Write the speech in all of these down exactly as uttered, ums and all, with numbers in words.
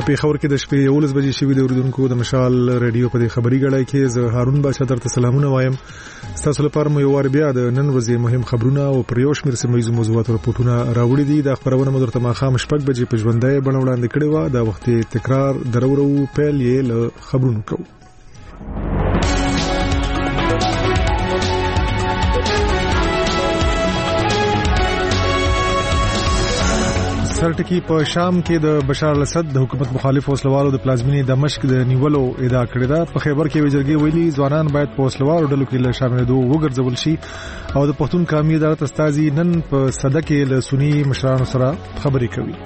پیښور کې د شپې یولس بجې شوې د اوریدونکو د مشال رادیو په خبري غړای کې زه هارون بادشاہ درته سلامونه وایم. تاسو لپاره مو یو وار بیا د نن ورځې مهم خبرونه او پریوش مر سیمایي موضوعات او راپورټونه راوړي دي. د خبرونه مو درته ماخام شپږ بجې په ژوندۍ بڼه وړاندې کړي و. دا وخت تکرار درورو پیل یې له خبرونو کوو. سرټکی په شام کې د بشار الاسد د حکومت مخالف وسلوالو د پلازمینې دمشق د نیولو ادعا کړې ده. په خیبر کې وزیرګي ویلي ځوانان باید په وسلوالو ډلو کې له شاملېدو وګرځول شي او د پښتون قومي عدالت استازي نن په صده کې له سنی مشرانو سره خبرې کوي.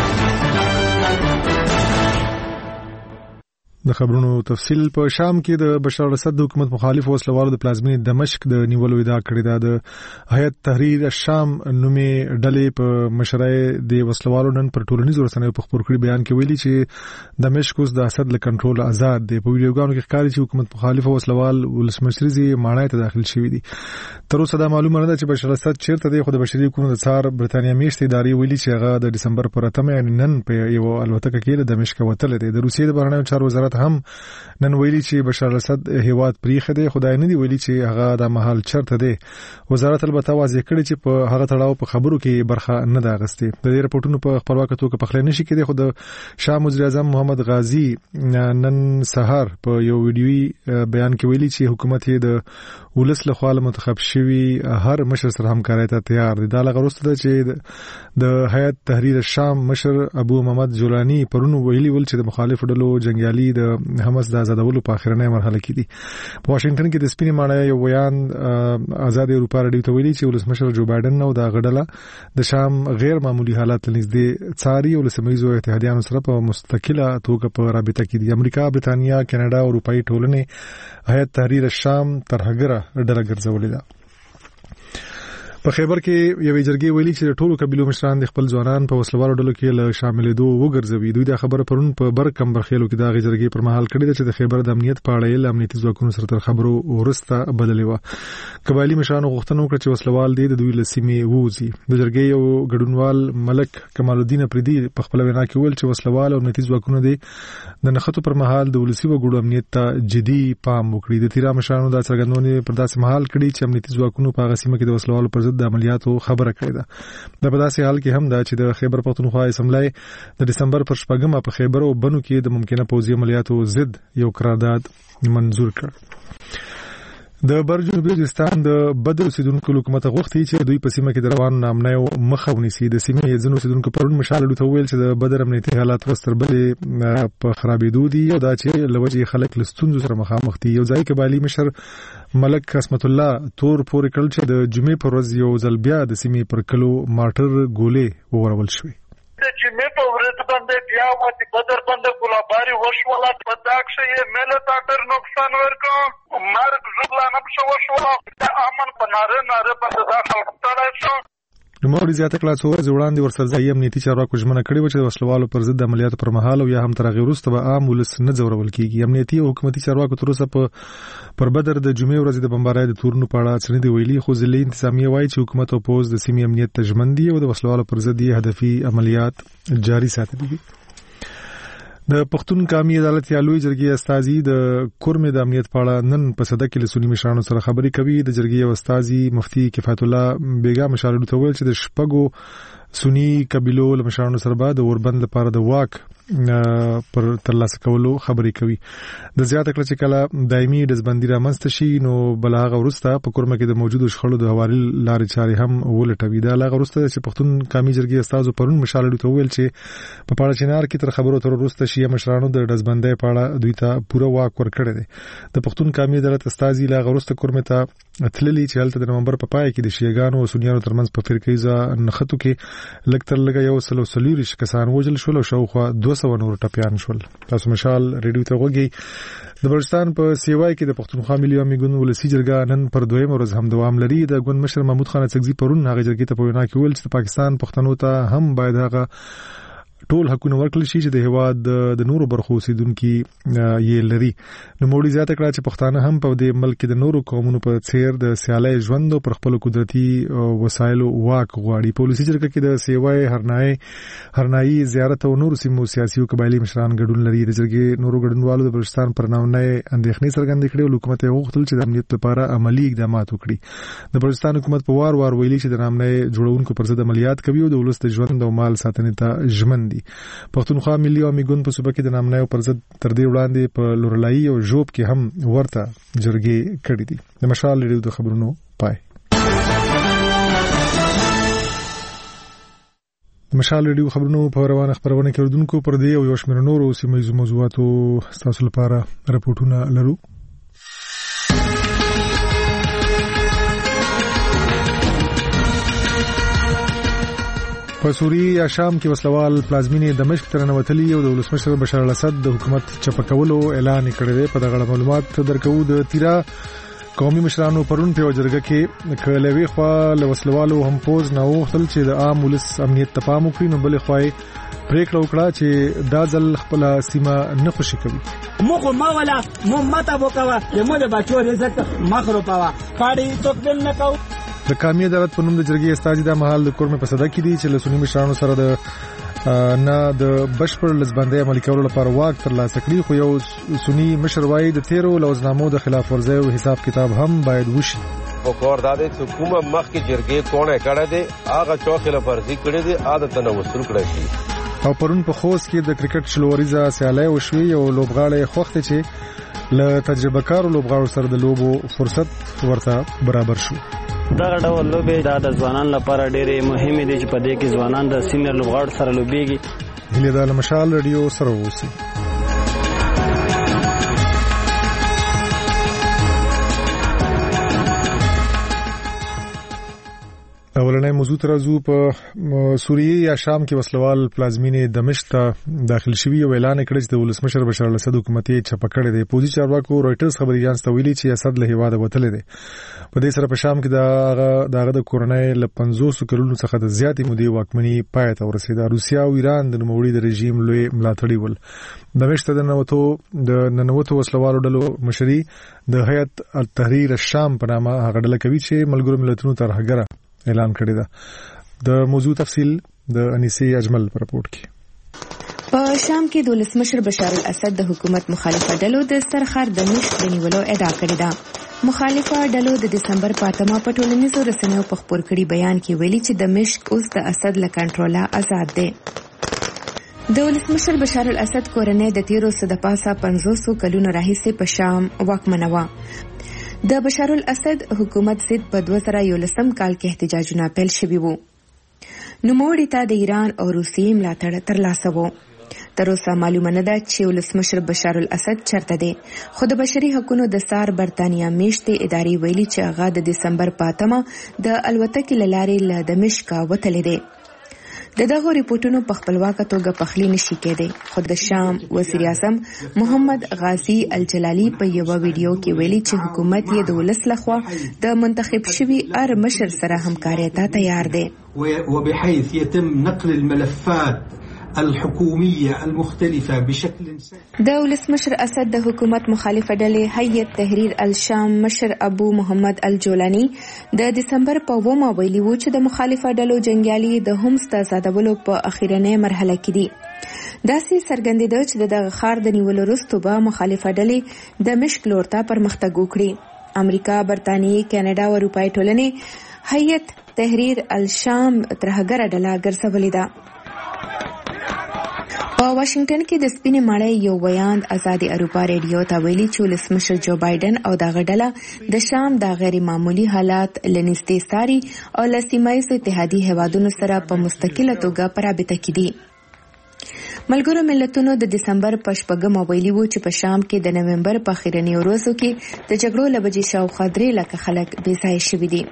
د خبرونو تفصیل په شام کې د بشار الاسد د حکومت مخالف وسلوالو د پلازمینې دمشق د نیولو ادعا کړې ده. د هیئت تحریر الشام نومي ډلې په مشرۍ د وسلوالو نن پر ټولنیزو رسنیو په خبر کړي بیان کې ویلي چې دمشق اوس د اسد له کنټرول آزاد دی. په ویډیوګانو کې ښکاري چې حکومت مخالف وسلوال ولسمشرزي ماڼۍ ته داخل شوي دي. تر اوسه دا معلومه نه ده چې بشار الاسد چیرته دی، خو د بشري حقوقو د څار برتانیا میشتې ادارې ویلي چې هغه د دسمبر پر اتمه یعنې نن په یو الوتکه کې له دمشق وتلی دی. د روسیې د بهرنیو چارو وزارت هم نن ویلي چې بشار الاسد هیواد پریخه دی، خدای نه دی ویلي چې هغه د محل چرته دی. وزارت البته واضح کړی چې په هغه تړاو په خبرو کې برخه نه ده اخیستې. د دې رپورټونو په خپلواکه توګه پخلی نشي کېدی، خو د شام وزیر اعظم محمد غازی نن سهار په یو ویډیوي بیان کې ویلي چې حکومت یې د ولس له خوا منتخب شوی هر مشر سره همکارۍ ته تیار دی. دا لغه وروسته ده چې د هیئت تحریر الشام مشر ابو محمد جولانی پرون ویلي ول چې د مخالفو ډلو جنگیالي د حماس د آزادولو په اخرنۍ مرحله کې دي. په واشنگټن کې د سپینې ماڼۍ یو بیان آزاد اروپا رادیو ته ویلي چې ولسمشر جو بایدن او د غډله د شام غیر معمولی حالات نږدې څاري او له سیمه‌ییزو اتحادیانو سره په مستقله توګه په رابطه کې دي. امریکا، برتانیا، کاناډا او اروپאי ټولنې هیئت تحریر الشام ترهګره ډله ګرځولې ده. په خیبر کې یو جرګې ویلي چې ټولو قبیلو مشران د خپل ځوانان په وسلوالو ډلو کې له شاملېدو وګرځوي. دوی دا خبره پرون په برکم برخېلو کې دا جرګې پر مهال کړې ده چې د خیبر د امنیت په اړه یې امنیتي ځواکونو سره تر خبرو ورسته بدلې و. قبایلی مشرانو غوښتنه وکړه چې وسلوال دي د دوی له سیمې ووځي. د جرګې یو ګډونوال ملک کمال الدین افریدي په خپل وینا کې ویل چې وسلوال او امنیتي ځواکونو دي د نښتو پر مهال د ولسي وګړو امنیت ته جدي پام وکړي. د تیرا مشرانو دا څرګندونه پر داسې مهال کړي چې امنیتي ځواکونو په هغه سیمه کې د وسلوالو پر ضد د عملیات خبره کړې ده. د په داسې حال کې هم دا چې د خیبر پختونخوا اسمبلی د دسمبر پر شپږمه په خیبر او بنو کې د ممکنه پوځي عملیاتو ضد یو قرارداد منظور کړ. د برجنوبي وزیرستان د بدر اوسیدونکو حکومت غوښتي چې دوی په سیمه کې د روان نامنیو مخه ونیسي. د سیمې ځینو اوسیدونکو پرون مشال ته ویل چې د بدر امنیتي حالات وستربلې په خرابېدو دي او دا چې لوجې خلک له ستونزو سره مخامخ دي. یو ځای قبایلی مشر ملک قسمت الله تور پورې کړل چې د جمعې پر ورځ یو ځل بیا د سیمې پر کلو ماټر ګولې وورول شوې. د جمعې په ورځ باندې بیا ماته بدر باندې ګلاباري وشوله په داکشه یې ملت اټر نقصان ورکو مرګ زغلا نه شو وشوله د امن په ناره ناره باندې داخل کړل شو. نوموړي زیاته کړه چې ورځ وړاندې ورسره ځای امنیتي چارواکو ژمنه کړې و چې د وسلوالو پر ضد عملیاتو پر مهال او یا هم تر هغې وروسته به عام ولس نه ځورول کېږي. امنیتي او حکومتي چارواکو تر اوسه په پر بدر د جمعې ورځې د بمبارۍ د تورونو په اړه څه نه دي ویلي، خو ضلعي انتظامیه وایي چې حکومت او پوځ د سیمې امنیت ته ژمن دي او د وسلوالو پر ضد یې هدفي عملیات جاري ساتلي دي. د پښتون قومي عدالت یا لوی جرګې استازي د کورمې د امنیت په اړه نن په صده کې له سنی مشرانو سره خبرې کوي. د جرګې یو استازي مفتي کفایت الله بیګا مشالو ته ویل چې د شپږو سنی قبیلو له مشرانو سره به د اوربند لپاره د واک پر ترلاسه کولو خبرې کوي. د زیاته کړه چې کله دایمي دزبندي رامنځته شي نو بلغه ورسته په کورمه کې د موجودو شخړو د هواري لارې چارې هم ولټوي. دا لغه ورسته چې پښتون قومي جرګې استازو پرون مشالو ته ویل چې په پاړه چنار کې تر خبرو تر ورسته شي مشرانو د دزبندۍ په اړه دوی ته پوره واک ورکړی دی. د پښتون قومي عدالت استازي لغه ورسته کورمه ته تللی چې هلته د نومبر په پای کې د شیګانو او سنیانو ترمنځ په فرقېزه نخښتو کې لکتر لګا یو سلو سلوریش کسان وژل شول او شاوخوا دوه سوه نور ټپيان شول. تاسو مشال ریډیو ته وګورئ. د بلوچستان په سیوای کې د پښتونخوا ملي عوامي ګوند ولسی جرګه نن پر دویم ورځ هم دوام لري. د ګوند مشر محمود خان اڅکزي پرون هغه جرګې ته په وینا کې ویل چې پاکستان پښتنو ته هم باید هغه ټول حقونه ورکړل شي چې د هیواد د نورو برخو اوسیدونکو یې لري. نو موړي زیاته کړه چې پښتانه هم په دې ملک د نورو قومونو په څیر د سیالي ژوند پر خپل قدرتي وسایلو واک غواړي. په ولسی جرګه کې د سیوای هرنای هرنای زیارت او نور سیمو سیاسي او قبایلی مشران ګډون لري. د جرګې نورو ګډونوالو د بلوچستان پر نامه اندېښنې څرګندې کړې او حکومت یې غوښتل چې د امنیت لپاره عملی اقدامات وکړي. د بلوچستان حکومت په وار وار ویلي چې د نامه جوړونکو پر ضد عملیات کوي او د ولس د ژوند او مال ساتنې ته ژمن دي. پښتونخوا ملي او میګون په صوبه کې د نامه پر ضد تر دې وړاندې په لورلای او جوب کې هم ورته جرګې کړې دي. د مشال لري د خبرونو پای. مشال ریډیو خبرونو په روانه خبرونه کې اردوونکو پر دې او یو شمېر نورو سیمه ییزو موضوعاتو تاسو لپاره راپورټونه لرو. په سوریه شام کې وسلوال پلازمینې دمشق ته ننوتلي او د ولسمشر بشار الاسد د حکومت چپکولو اعلان کړی دی. په دغه معلومات درکو د تیرا قومي مشرانو پرون په جرګه کې کلوي خو له وسلوالو هم پوز نه وختل چې د عام ولس امنیت ته پام وکړي. نو بل خوای پریکړه وکړه چې دا ځل خپل سیمه نه خوشي کوي. مخ ما ولا مو ماته وکوا یمو د بچو عزت مخرو پاوا پاړي توکل نه کو. د قومي عدالت په نوم د جرګې استاذ د محل د کورمه په صدا کې دي چې له سنی مشرانو سره د نه د بشپړ لزبندۍ عملي کولو لپاره واک ترلاسه کړي. خو یو سنی مشر وایي د تیرو لوزنامو د خلاف ورزۍ او حساب کتاب هم باید وشي. او کورداده حکومت مخ کې جرګې کونه کړه دي هغه چوکله فرضي کړي دي عادت نه وصول کړی شي. او پرون په خوست کې د کرکټ شلوریزه سیالي وشوي او لوبغاړي خوخته چې له تجربه کارو لوبغاړو سره د لوبو فرصت ورته برابر شو. دا ډول لوبې د ځوانانو لپاره ډېرې مهمه دي چې په دې کې ځوانان د سینیئر لوبغاړو سره لوبېږي. هله د مشال رادیو سره اوسئ. اولنې موضوع ترازو په سوریه یا شام کې وسلوال پلازمینې دمشق ته داخل شوی او اعلان کړی چې د ولسمشر بشار الاسد حکومت یې چپکړی دی. پوزي چارواکو رويټرز خبري اژانس ته ویلي چې اسد له هیواده وتلی دی. په دې سره په شام کې دا دغه د کورونای ل پنځوس کلونو څخه د زیاتې مودې واکمنۍ پای ته ورسېده. روسیا او ایران د نوموړي د رژیم لوی ملاتړي ول. دمشق ته د نووتو د ننوتو وسلوالو ډلو مشري د هیئت التحریر الشام په نامه هغه ډله کوي چې ملګرو ملتونو ترهګره اعلان کړی دا. د موضوع تفصیل د انیسی اجمل پر رپورت کې. په شام کې د ولسمشر بشار الاسد د حکومت مخالفه ډلو د سرخر دمشق د نیولو ادعا کړې ده. مخالفه ډلو د دسمبر په اتمه په ټولنیزو رسنیو په خبر کړي بیان کې ویلي چې دمشق اوس د اسد له کنټروله آزاد دی. د ولسمشر بشار الاسد کورنۍ د تیرو سده پاسه پنځوس کلونو راهیسې په شام واکمنه وه. د بشار الاسد حکومت ضد په دوه زره یولسم کال کې احتجاجونه پیل شوي وو. نوموړي ته د ایران او روسیې ملاتړ ترلاسه وو. تر اوسه معلومه نه ده چې ولسمشر بشار الاسد چرته دی. خو د بشري حقوقو د سار برتانیا میشتې ادارې ویلي چې هغه د دسمبر په اتمه د الوتکې له لارې له دمشق وتلی دی. د دغه ریپورتونو په خپلواکه توګه پخلی نشي کېدی. خو د شام وزیر اعظم محمد غازی الجلالی په یو ویډیو کې ویلي چې حکومت یې د ولس لخوا د منتخب شوي هر مشر سره همکارۍ ته تیار دی. وبحيث يتم نقل الملفات الحكومية المختلفة بشكل د ولسمشر اسد د حکومت مخالفه ډلې هیئت تحریر الشام مشر ابو محمد الجولانی د دسمبر په اومه ویلي و چې د مخالفه ډلو جنگیالي د همس د آزادولو په اخیرنۍ مرحله کې دي. داسې څرګندېده چې د ښار د نیولو وروسته به مخالفه ډلې د مشک لور ته پرمختګ وکړي. امریکا، برتانیې، کاناډا او اروپایي ټولنې هیئت تحریر الشام ترهګره ډله ګرځولې ده. په واشنگټن کې د سپینې ماړۍ یو بیان آزادي اروپا ریډیو ته ویلي چې ولسمشر جو بایدن او دغه ډله د شام د غیر معمولی حالات لنیستې ساري او له سیمه ییزو اتحادي هیوادونو سره په مستقله توګه په رابطه کې دي. ملګرو ملتونو د دسمبر په شپږمه ویلي و چې په شام کې د نومبر په اخرنیو ورځو کې د جګړو له وجې شاوخوا درې لکه خلک بې ځایه شوي دي.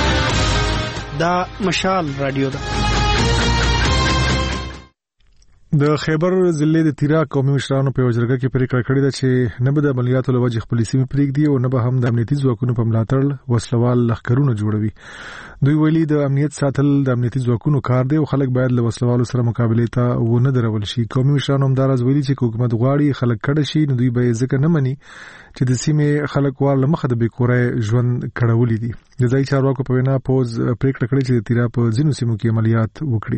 دا مشال رادیو ده. د خیبر ضلع د تیرا قومي مشرانو په وجرګه کې پریکړه کړې ده چې نه به د عملیاتو له وجې خپل سیمې پرېږدي او نه به هم د امنیتي ځواکونو په ملاتړ وسلوال لښکرونه جوړوي. دوی ویلي د امنیت ساتل د امنیتي ځواکونو کار دی او خلک باید له وسلوالو سره مقابله ته ونه درول شي. قومي مشرانو همداراز ویلي چې حکومت غواړي خلک کډه شي نو دوی به ځکه نه مني چې د سیمې خلک وار له مخه د بېکورۍ ژوند کړولي دي. د ځایي چارواکو په وینا پوز پریکړه کړې چې د تیرا په ځینو سیمو کې عملیات وکړي.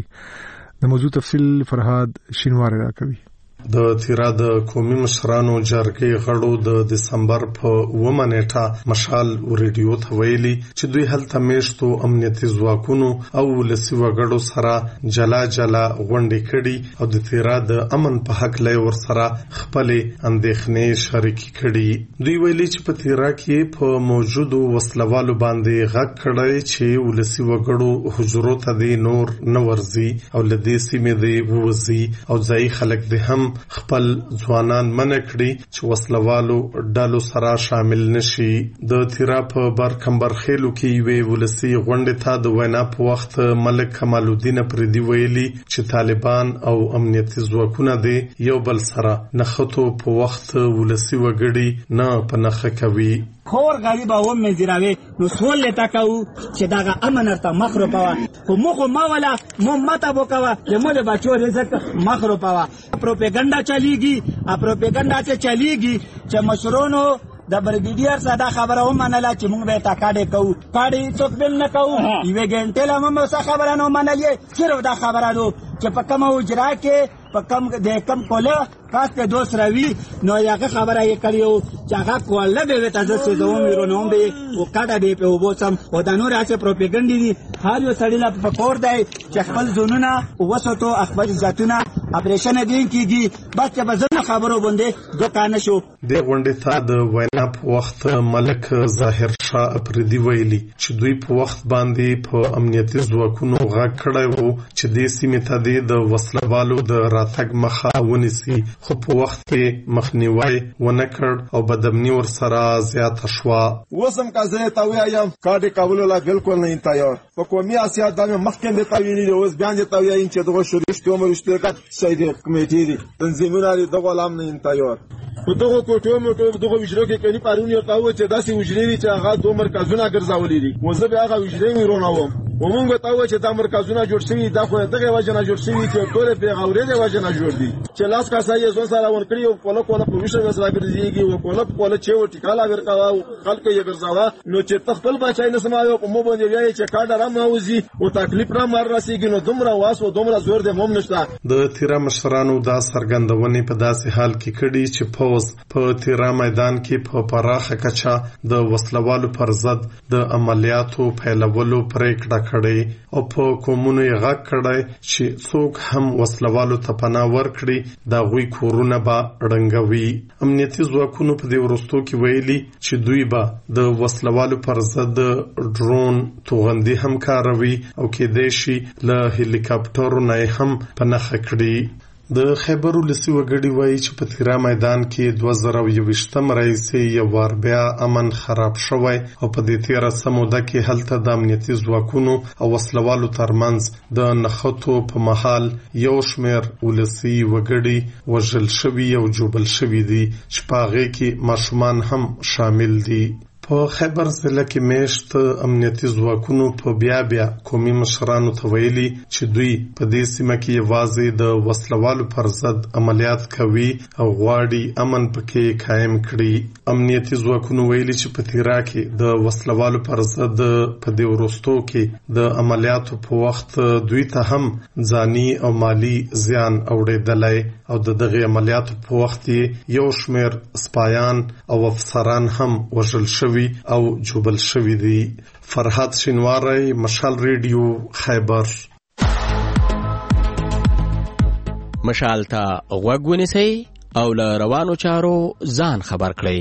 د موضوع تفصیل فرهاد شینواری راکوي. د تیرا د قومي مشرانو جرګې غړو د دسمبر په اوومه نیټه مشال ریډیو ته ویلي چې دوی هلته میشتو امنیتي ځواکونو او ولسي وګړو سره جلا جلا غونډې کړي او د تیرا د امن په حق لای ور سره خپل اندېښنې شریکې کړي. دوی ویلي چې په تیرا کې په موجودو وسلوالو باندې غږ کړی چې ولسي وګړو حجرو ته دی نور نه ورځي او لدې سیمې دی ووځي او ځای خلک دی هم خپل ځوانان منع کړي چې وسلوالو ډلو سره شامل نشي. د تیرا په برکمبرخیلو کې یوې ولسي غونډې ته د وینا په وخت ملک کمال الدین پردي ویلي چې طالبان او امنیتي ځواکونه دي یو بل سره نښتو په وخت ولسي وګړي نه په نښه کوي. خور غریب او مزراوي نو سول لتا کو چې داغه امن ارته مخرو پوا خو مخ ما ولا مو متا بوکوا زموږ بچو رزق مخرو پوا پروپاګاندا چلیږي ا پروپاګاندا چې چلیږي چې مشرونو د برګیډیر صدا خبره ومنله چې موږ به تا کاډې کوو کاډې څوک بل نه کوو یوه ګنټه لا موږ څه خبره نه منلې صرف دا خبره دو چې په کوم اجرا کې په کم د کم کوله خاص ته دوس راوي نو یاغه خبره یې کړیو چې هغه کوله به تاسو څه دوم ورونو به او کاډه به په وبوسم او د نور اچ پروپاګاندا دي هر یو سړی لا په کور دی چې خپل ځونونه وسوتو خپل ذاتونه اپریشن دي کیږي بچ په ځنه خبرو باندې دوکان شو. د غونډې ته د وینا په وخت ملک ظاهر شاه پردي ویلي چې دوی په وخت باندې په امنیتي ځواکونو غږ کړی وو چې د سیمې ته د وسلوالو د راتګ مخه ونیسي خو په وخت کې مخنیوي ونه کړ او بدامني ور سره زیاته شوه. وسم کا زه ته وایم کاډې کابل لا بالکل نه تیار په قومي اسیا د مخکې د تاویلي اوس بیان د تاویل چې دغه شریک کوم رشتګات سید کمیټې دي تنظیمونه لري دغه لام نه تیار په دغه کوټو موټو دغه وجرو کې کني پارون یو تاو چې داسې وجري چې هغه دوه مرکزونه ګرځولې دي وزه به هغه وجري وروناوم ومونږ ته و چې دا مرکزونه جوړ شوي دا خو دغه وجه نه جوړ شوي چې ټول په غوړې د وجه نه جوړ دي چې لاس کا سایه زو سره ورکړي او کوله کوله په وشه وسره ګرځيږي او کوله کوله چې و ټیکاله ورکاوه خلک یې ګرځاوه نو چې تخپل بچای نه سماوي په مو باندې وایي چې کاډه را ماوزي او تکلیف را مر راسيږي نو دومره واسو دومره زور د موم نشته. د تیرا مشرانو دا سرګندونې په داسې حال کې کړي چې پوز په تیرا میدان کې په پراخه کچا د وسلوالو پر ضد د عملیاتو پیلولو پریکړه کړې او په کومونو یې غږ کړی چې څوک هم وسلوالو ته پناه ورکړي دا غوي کورونه به ړنګوي. امنیتي ځواکونو په دې وروستو کې ویلي چې دوی به د وسلوالو پر ضد ډرون توغندي هم کاروي او کېدای شي له هلیکاپټرو نه هم پناه کړي. د خیبر ولسي وګړي وایي چې په تیرا میدان کې دوه زره یوویشتم راهیسې یو وار بیا امن خراب شوی او په دې تیره سموده کې هلته د امنیتي ځواکونو او وسلوالو ترمنځ د نښتو په مهال یو شمېر ولسي وګړي وژل شوي او جوبل شوي دي چې په هغې کې ماشومان هم شامل دي. په خیبر ضلع کې میشت امنیتي ځواکونو په بیا بیا قومي مشرانو ته ویلي چې دوی په دې سیمه کې یوازې د وسلوالو پر ضد عملیات کوي او غواړي امن پکې قایم کړي. امنیتي ځواکونو ویلي چې په تیرا کې د وسلوالو پر ضد په دې وروستو کې د عملیاتو په وخت دوی ته هم ځاني او مالی زیان اوړېدلی او د دغه عملیاتو په وخت یو شمېر سپایان او افسران هم وژل شوي او جوبل شوی دی. فرهاد شینواری مشال ریډیو خیبر. مشال ته غوږ ونیسئ او له روانو چارو ځان خبر کړئ.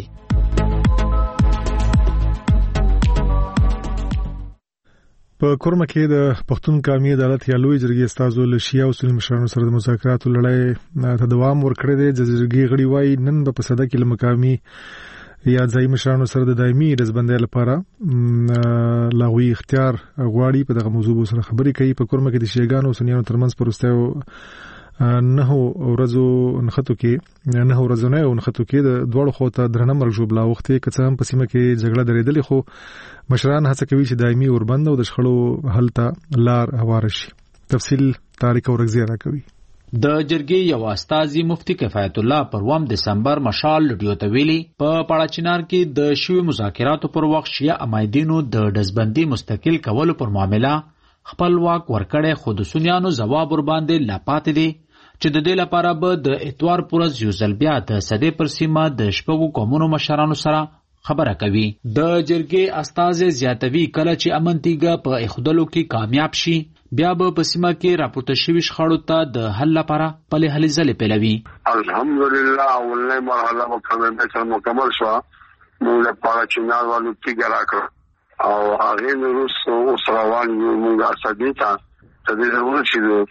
په کورمه کې د پښتون قومي عدالت یا لوی جرګې استازو له شیعه او سني مشرانو سره د مذاکراتو لړۍ ته دوام ورکړی دی. د جرګې غړي وایي نن به په صده کې له مقامي یا ځایي مشرانو سره د دایمي رضبندۍ لپاره لاغوي اختیار غواړي. په دغه موضوع سره خبرې کوي. په کورمه کې د شیعهګانو او سنیانو ترمنځ په وروستیو نه ورځو نخټو کې نه ورځو نه نخټو کې د دوړو خو ته درنه مرګ جوړ لاوخته کڅم په سیمه کې جګړه درېدلې خو مشران هڅه کوي چې دایمي اوربند او د شخړو حل ته لار هوار شي. تفصیل تاریخ اورګزی را کوي. د جرګې یو استاذي مفتی کفایت الله پر اووم دسمبر مشال لډیو ته ویلي په پاړاچینار کې د شوی مذاکراتو پر وخت شیعه امایدینو د دزبندي مستقل کولو پر معاملې خپل واک ورکړې خو د سنیانو جواب ور باندې لا پاتې دي چې د دې لپاره به د اتوار پورز یو ځل بیا د سدې پر سیمه د شپږو قومونو مشرانو سره خبره کوي. د جرګې استاذ زیاتوي کله چې امنتیګه په اخدلو کې کامیاب شي بیا به په سیمه کې راپورته شوي شخړو ته د حل لپاره پلې هلې ځلې پیلوي. الحمدلله اولنۍ مرحله مکمل مکمل شوه. موږ لپاره چینار والو تیګه راکړه او هغې وروسته اوس روان یو موږ اسدي ته ته دې ضرورت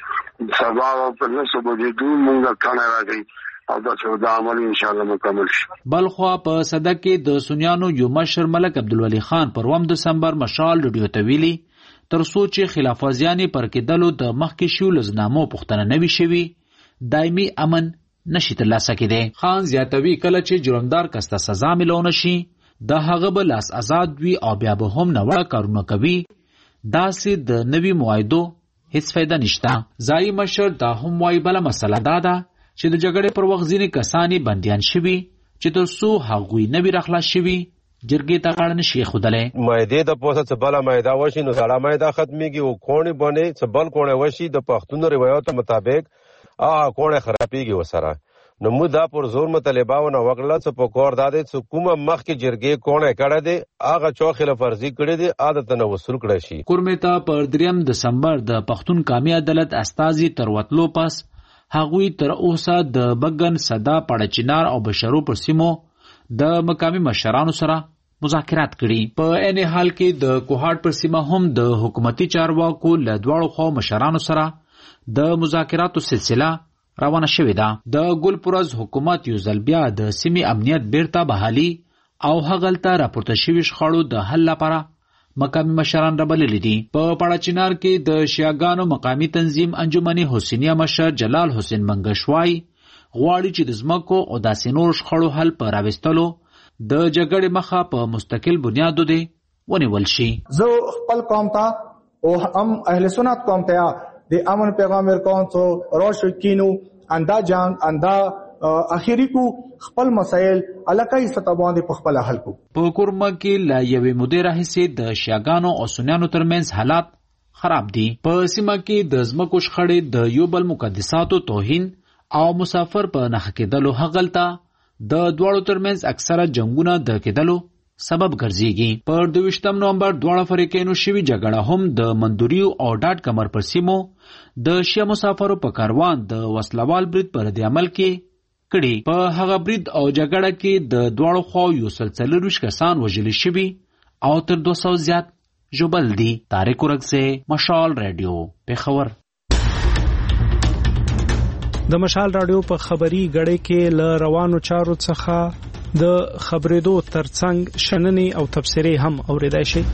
چې سبا په نسو بجې دو موږ کانه راځي او دا چې د عمل ان شاء الله مکمل شي. بلخوا په صدق کې د سنیانو یو مشر ملک عبدالولی خان پر اووم دسمبر مشال لډیو ته ویلي تر څو چې خلافازیانې پر کېدلو د مخکې شوو لزنامو پوښتنه نه وي شوي دایمي امن نشي ترلاسه کېدی. خان زیاتوي کله چې جرمدار کس ته سزا میلونه شي د هغه به لاس آزاد وي او بیا به هم ناوړه کارونه کوي داسې د نوي معاهدو هیڅ فایده نشته. ځایي مشر دا هم وایي بله مسله دا ده چې د جګړې پر وخت ځینې کسانې بندیان شوي چې تر څو هغوی نه وي راخلاص شوي جرګې ته غاړه نشي ایښودلی. معاهدې د پوسه څه بله معاهده وشي نو سړه معاهده ختمېږي او کوڼې بڼې څه بل کوڼې وشي د پښتونو روایاتو مطابق هغه کوڼې خرابېږي ورسره. نو موږ دا پر زور مطالبه ونه وکړله څه په کار دا دی چې کومه مخکې جرګې کوڼې کړی دی هغه چا خلافورزي کړې دی هغه ته نه وصول کړی شي. کورمې ته پر دریم دسمبر د پښتون قامي عدالت استازي تر وتلو پس هغوی تر اوسه د بګن صدا پاړاچینار او بشرو پر سیمو د مقامي مشرانو سره مذاکرات کړي. په عین حال کې د کوهاټ پر سیمه هم د حکومتي چارواکو له دواړو خوا مشرانو سره د مذاکراتو سلسله روانه شوې ده. د ګلپورز حکومت یو ځل بیا د سیمې امنیت بیرته بحالي او هغلته راپورته شوي شخړو د حل لپاره مقامي مشران رابللي دي. په پاړاچینار کې د شیعاګانو مقامي تنظیم انجمن حسینیه مشر جلال حسین منګشوای غواړي چې د ځمکو او داسې نور شخړو حل په راوستلو د جګړې مخه په مستقل بنیادو دی ونیول شي. زه خپل قوم ته او هم اهل سنت قوم ته د امن پیغام ورکوم چې روش کینو اندا جان اندا اخیری کو خپل مسائل الکای سطح باندې په خپل حل کو. په کورما کې لا یوې مودې راهیسې د شیعاګانو او سنیانو ترمنځ حالات خراب دي. په سیمه کې د ځمکو شخړې د یو بل مقدساتو توهین او مسافر په نښه کېدلو هغلته د دواړو ترمنځ اکثره جنگونه د کېدلو سبب ګرځيږي. پر دویشتم نومبر دواړه فریقینو شوي جګړه هم د مندوریو او ډاټ کمر پر سیمو د شیعه مسافرو په کاروان د وسلوال برید پر رد عمل کې کړي. په هغه برید او جګړه کې د دواړو خواو یو سل څلرویشت کسان وژل شوي او تر دوه سوه زیات ژوبل دي. طارق ورکزی، مشال رادیو، پېښور. د مشال رادیو په خبري غړې کې ل روانو چارو څخه د خبرېدو ترڅنګ شننې او تبصرې هم اوریدای شي.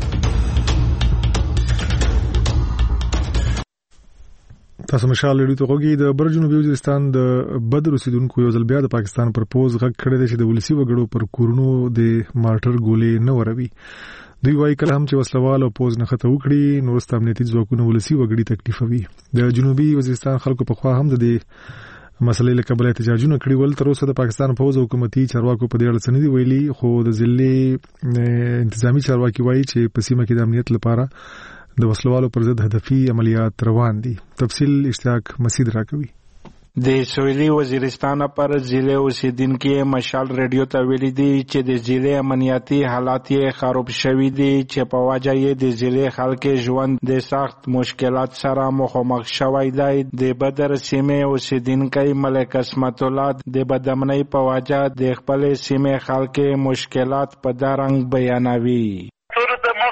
تاسو مشال رادیو ته غوږی. د بر جنوبي وزیرستان د بدر اوسیدونکو یو ځل بیا د پاکستان پر پوز غږ کړی دی چې د ولسی وګړو پر کورونو د مارټر ګولې نه وروي. دوی وايي کله هم چې وسلوال او پوز نه خطه وکړي نو ست امنیتي ځواکونه ولسی وګړي تکلیفوي. د جنوبي وزیرستان خلکو په خوا هم د دې مسلې له کبله احتجاجونه کړي ول. تر اوسه د پاکستان پوز او حکومتي چارواکو په دې اړه څه نه دي ویلي خو د ضلع انتظامی چارواکي وايي چې په سیمه کې د امنیت لپاره د وسلوالو پر ضد هدفي عملیات روان دي. تفصیل اشتیاق مسعود راکوي. د سویلي وزیرستان پر ضلع اوسیدونکو مشال رادیو ته ویلي دي چې د ضلع امنیتي حالات یې خراب شوي دي چې په وجه یې د ضلع خلک ژوند د سخت مشکلات سره مخامخ شوی دی. د بدر سیمې اوسیدونکو ملک اسمت الله د بدامنۍ په وجه د خپل سیمې خلک مشکلات په دارنګ بیانوي. تر د مخ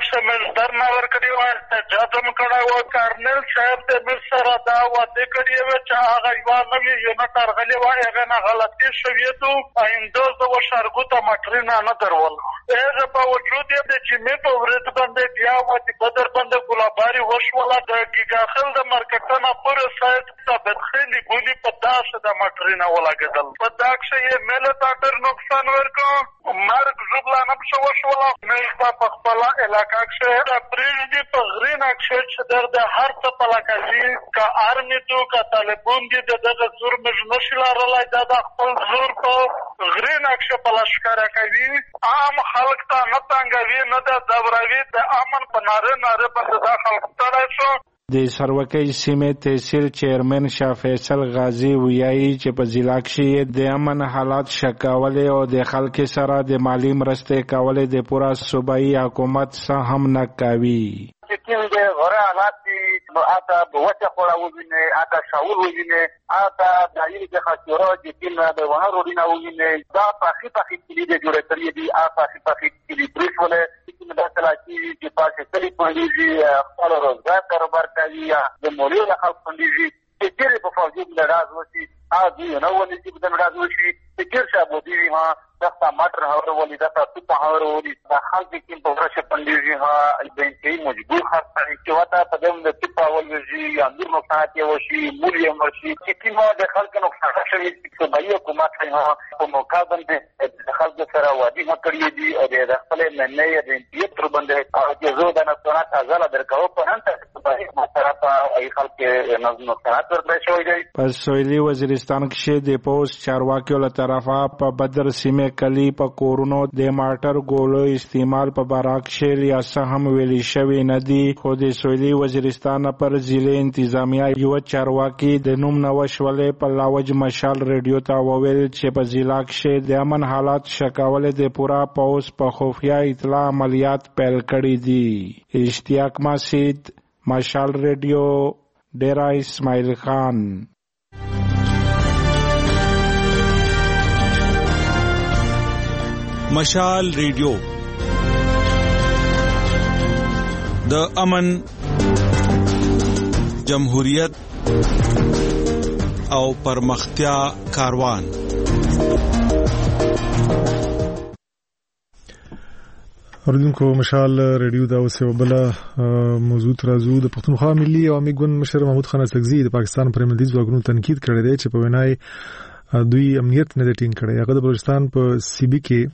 داکشه مې درنه ورکړې وه احتجاج هم کړی و. کارنل صاحب د میر سره دا وعدې کړې وې چې هغه یوه نوې یونټ راغلې وه هغې نه غلطي شوې دو آینده زه وشارګو ته مټرینه نه درول. هغه باوجود یې د جمعې په ورځ باندې بیا وادي بدر باندې ګلاباري وشوله. د ګیګاخل د مارکیټونه پورې سایډ ته بدخیلي ګولي په داسې د مټرینه ولګېدل. په دا کښې یې میله ته ډېر نقصان ورکړ. مرګ ژوبله نبشه وشوله. میل ته په خپله علاقه کښې د پرېږدي په غرینه کښې چې در د هر څه په لکوي که ارمي دو که طالبون دي د دغه زور موږ نشي لرلی. دا د خپل زور په غرینه کښې په لشکره کوي. عام خلک ته نه تنګوي نه د ځوروي. د امن په ناره ناره باندې دا خلک ستړی شو. د سروکۍ سیمې تحصیل چیرمن شاه فیصل غازي ویایي چې په ضلع کښې د امن حالات ښه کولې او د خلکو سره د مالي مرستې کولې د پوره صوبایي حکومت څه هم نه کوي. چې کوم د غوره حالات دي نو هلته به وچه خوړه ووینې، هلته شاور ووینې، هلته د عیلې د خاصیرو چې کوم د ونه روډونه ووینې. دا پاخي پاخي کلي د جوړې کړي دي. هغه پاخي پاخي کلي پرېښولې چې دا کله کېږي چې پاسې کلي پنډېږي خپل روزګار کاروبار کوي یا د مولې له خلک پنډېږي چې چېرې په فوجي مډاز وشي هغه دوی نه ولي چې په مډاز وشي چې چېر شابودي وي ها دغه ماټر هاور ولي دغه توپ هاور ولي دا خلک چې په ورشه پنډېږي ها د انتهایی مجبور خلک چې وته په دغه د توپ هاور وشي یا نور نقصانات یې وشي مول یې مرشي چې کومه د خلکو نقصان شوي چې صوبایي حکومت ها په موقع باندې د خلکو سره وعدې هم کړي دي او د خپلې مننې د انتهایی تر باندې چې زه د نقصانات ازاله درکوم په نن ته صوبایي حکومت ای خلک نقصانات ورکړی شوی دی. په سویلي وزیرستان کښې د پوځ چارواکیو له طرفه په بدر سیمې کلي په کورونو د ماټر ګولو استعمال په باره کښې یا څه هم ویلي شوي نه دي. خو د سویلي وزیرستان پر ضلع انتظامیه یوه چارواکي د نوم نوشولې په لاوج مشال ریډیو ته وویل چې په ضلع کښې د امن حالات ښه کولو د پوره پوځ په خفیه اطلاع عملیات پیل کړي دي. اشتیاق مسعود، مشال ریډیو، ډیرا اسماعیل خان. مشال ریډیو د امن، جمهوریت او پرمختیا کاروان. اوریدونکو مشال ریډیو دا اوس یو بله موضوع راځو. د پښتونخوا ملي عوامي ګوند مشر محمود خان اڅکزي د پاکستان پر ملي ځواکونو تنقید کړی دی چې په وینای دوی امنیت نه ټینګ کړی. هغه د بلوچستان په سی بي کې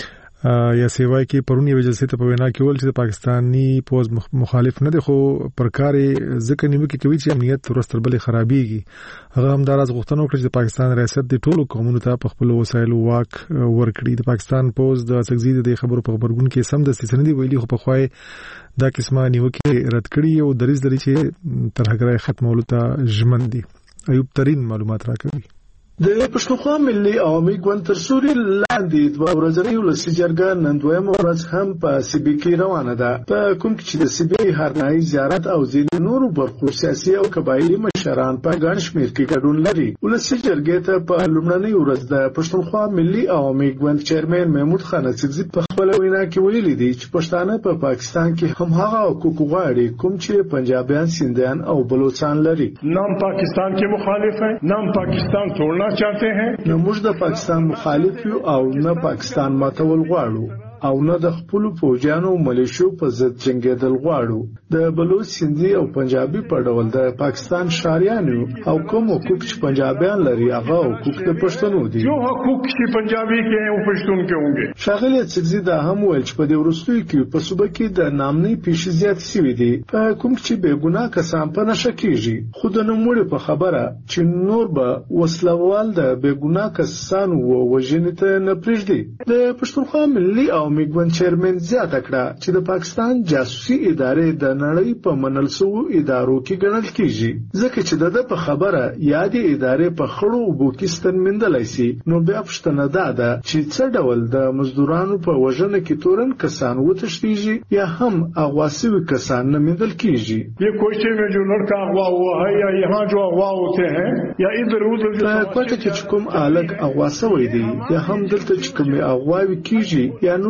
یا سیوای کې پرونی وجلسې ته په وینا کې ول چې د پاکستانی پوز مخالف نه دی خو پرکاري ځکه نیوکه کوي چې امنیت ورستر بلې خرابېږي. هغه هم دراز غوښتنه وکړه چې د پاکستان ریاست د ټولو قومونو ته په خپل وسایلو واک ورکړي. د پاکستان پوز د اڅکزي د خبرو په خبرګون کې سم د سندې ویلي خو په خوای دا قسمه نیوکه رد کړي او دریز لري چې ترهګرای ختمولو ته ژمن دي. ایوب ترين معلومات راکوي. د پښتونخوا ملي عوامي ګوند تر سوري لاندې دوه ورځنۍ ولسي جرګه نن دویمه ورځ هم په سی بي کې روانه ده. په کوم کې چې د سی بي هرنایي زیارت او ځینې نورو برخو سیاسي او قبایلي مشران په ګڼ شمېر کې ګډون لري. ولسي جرګې ته په لومړنۍ ورځ د پښتونخوا ملي عوامي ګوند چیرمن محمود خان اڅکزي په خپل وینا کې ویلي دي چې پښتانه په پا پاکستان کې هم هغه حقوق غواړي کوم چې پنجابیان، سندیان او بلوچستان لري. نام پاکستان کې مخالف ہے، نام پاکستان توڑنا چاہتے ہیں. نو موږ د پاکستان مخالف یو او نه پاکستان ماتول غواړو او نه د خپل فوجانو ملیشو په ضد جنگیدل غواړو. د بلوچ، سندي او پنجابي په ډول د پاکستان شاریانو او کوم حقوق چې پنجابیان لري هغه حقوق د پښتنو دي. جو حقوق چې پنجابي کې او پښتون کې هونګي. شاغلی اڅکزي دا هم ویل چې په دې وروستیو کې په صوبه کې د نامنۍ پیښې زیات شوي دي په کوم چې بې ګناه کسان په نشه کېږي. خو د نوموړي په خبره چې نور به وسلوال د بې ګناه کسانو وژنې ته نه پرېږدي. د پښتونخوا ملي عوامي ګوند چیرمن زیاته کړه چې د پاکستان جاسوسي ادارې د نړۍ په منل شوو ادارو کې ګڼل کېږي ځکه چې د په خبره یادې ادارې په خړو اوبو کې ستنمندلی سي. نو بیا پوښتنه دا ده چې څه ډول د مزدورانو په وژنه کې تورن کسان وتښتېږي یا هم اغوا سوي کسان نه میندل کېږي. یہ کوچے میں جو لڑکا اغوا ہوا ہے یا یہاں جو اغوا ہوتے ہیں یا ادھر ادھر په کوټه کې کوم الګ اغوا سوی دی یا هم دلته چې کوم اغواوي کېږي یا نور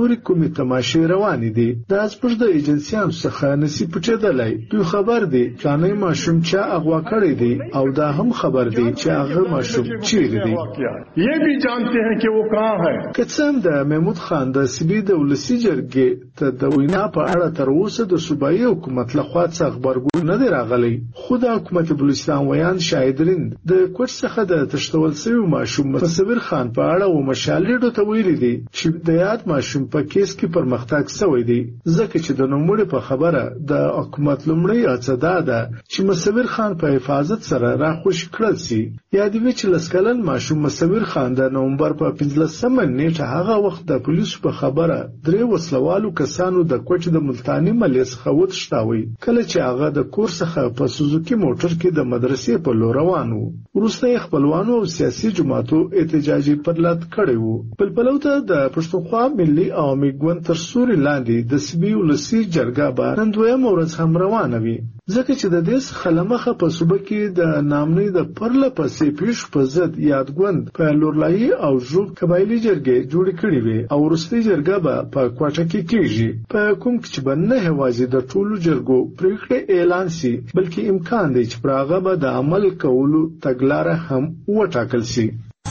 نورې کومې تماشې روانې دي دا زموږ د ایجنسیانو څخه نسی پټېدلی. دوی خبر دي فلانی ماشوم چا اغوا کړی دی او دا هم خبر دی چې هغه ماشوم چیرې دی. یہ بھی جانتے ہیں کہ وہ کہاں ہے. که څه هم د محمود خان د سیبي د ولسي جرګې ته د وینا په اړه تر اوسه د صوبایي حکومت لخوا څه خبرګون نه دی راغلی، خو د حکومت بلوچستان ویان شاهدرین د کوټ څخه د تشتول شوي ماشوم مصور خان په اړه و مشال ریډیو ته ویلي دي چې د یاد ماشوم په کیس کې پرمختګ شوی دی، ځکه چې د نوموړي په خبره د حکومت لومړی هڅه دا ده چې مصور خان په حفاظت سره راخوشي کړل شي. یادوي چې لس کلن ماشوم مصور خان د نومبر په پنځلسمه نیټه هغه وخت د پولیسو په خبره درې وسلوالو کسانو د کوټ د ملتاني ملي څخه وتښتاوی کله چې هغه د کور څخه په سوزوکي موټر کې د مدرسې په لور روان و. وروسته یې خپلوانو او سیاسي جماعتو احتجاجي پرلط کړی و. بلبلو ته د پښتونخوا ملي عوامي ګوند تر سوري لاندې د سیبي ولسي جرګه به نن دویمه ورځ هم روانه وي، ځکه چې د دې څخه له مخه په صوبه کې د نامنۍ د پرله پسې پیښو په ضد یادګوند په لورلایي او ژوب قبایلي جرګې جوړې کړې وې او وروستۍ جرګه به په کوټه کې کېږي، په کوم کې چې به نه یوازې د ټولو جرګو پرېکړې اعلان شي بلکې امکان دی چې پر هغه به د عمل کولو تګلاره هم وټاکل شي.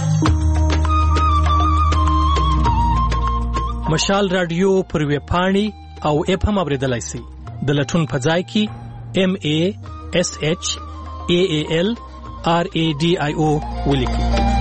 مشال رادیو پر ویب پاڼې او اپ هم اورېدلای شئ. د لټون په ځای کې M A S H A A L R A D I O ولیکئ.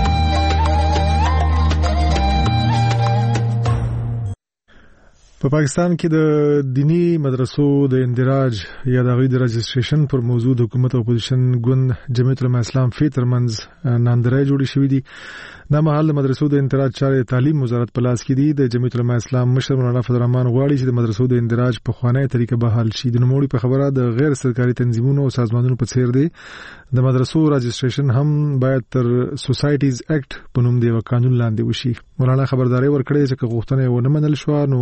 په پاکستان کې د دینی مدرسو د اندراج یا د غوی د رجسټریشن پر موضوع د حکومت او اپوزیشن ګوند جمعیت العلماء اسلام فی ترمنځ ناندرۍ جوړې شوې دي. دا مهال د مدرسو د اندراج چارې تعلیم وزارت په لاس کې دي. د جمعیت العلماء اسلام مشر مولانا فضل الرحمن غواړي چې د مدرسو د اندراج په خواني طریقه به حل شي. د نوموړي په خبره د غیر سرکاري تنظیمونو او سازمانونو په څیر دي د مدرسو رجسټریشن هم باید تر سوسایټیز اکټ په نوم دی او قانون لاندې وشي. مولانا خبرداري ورکړې چې غوښتنه ونه منل شو نو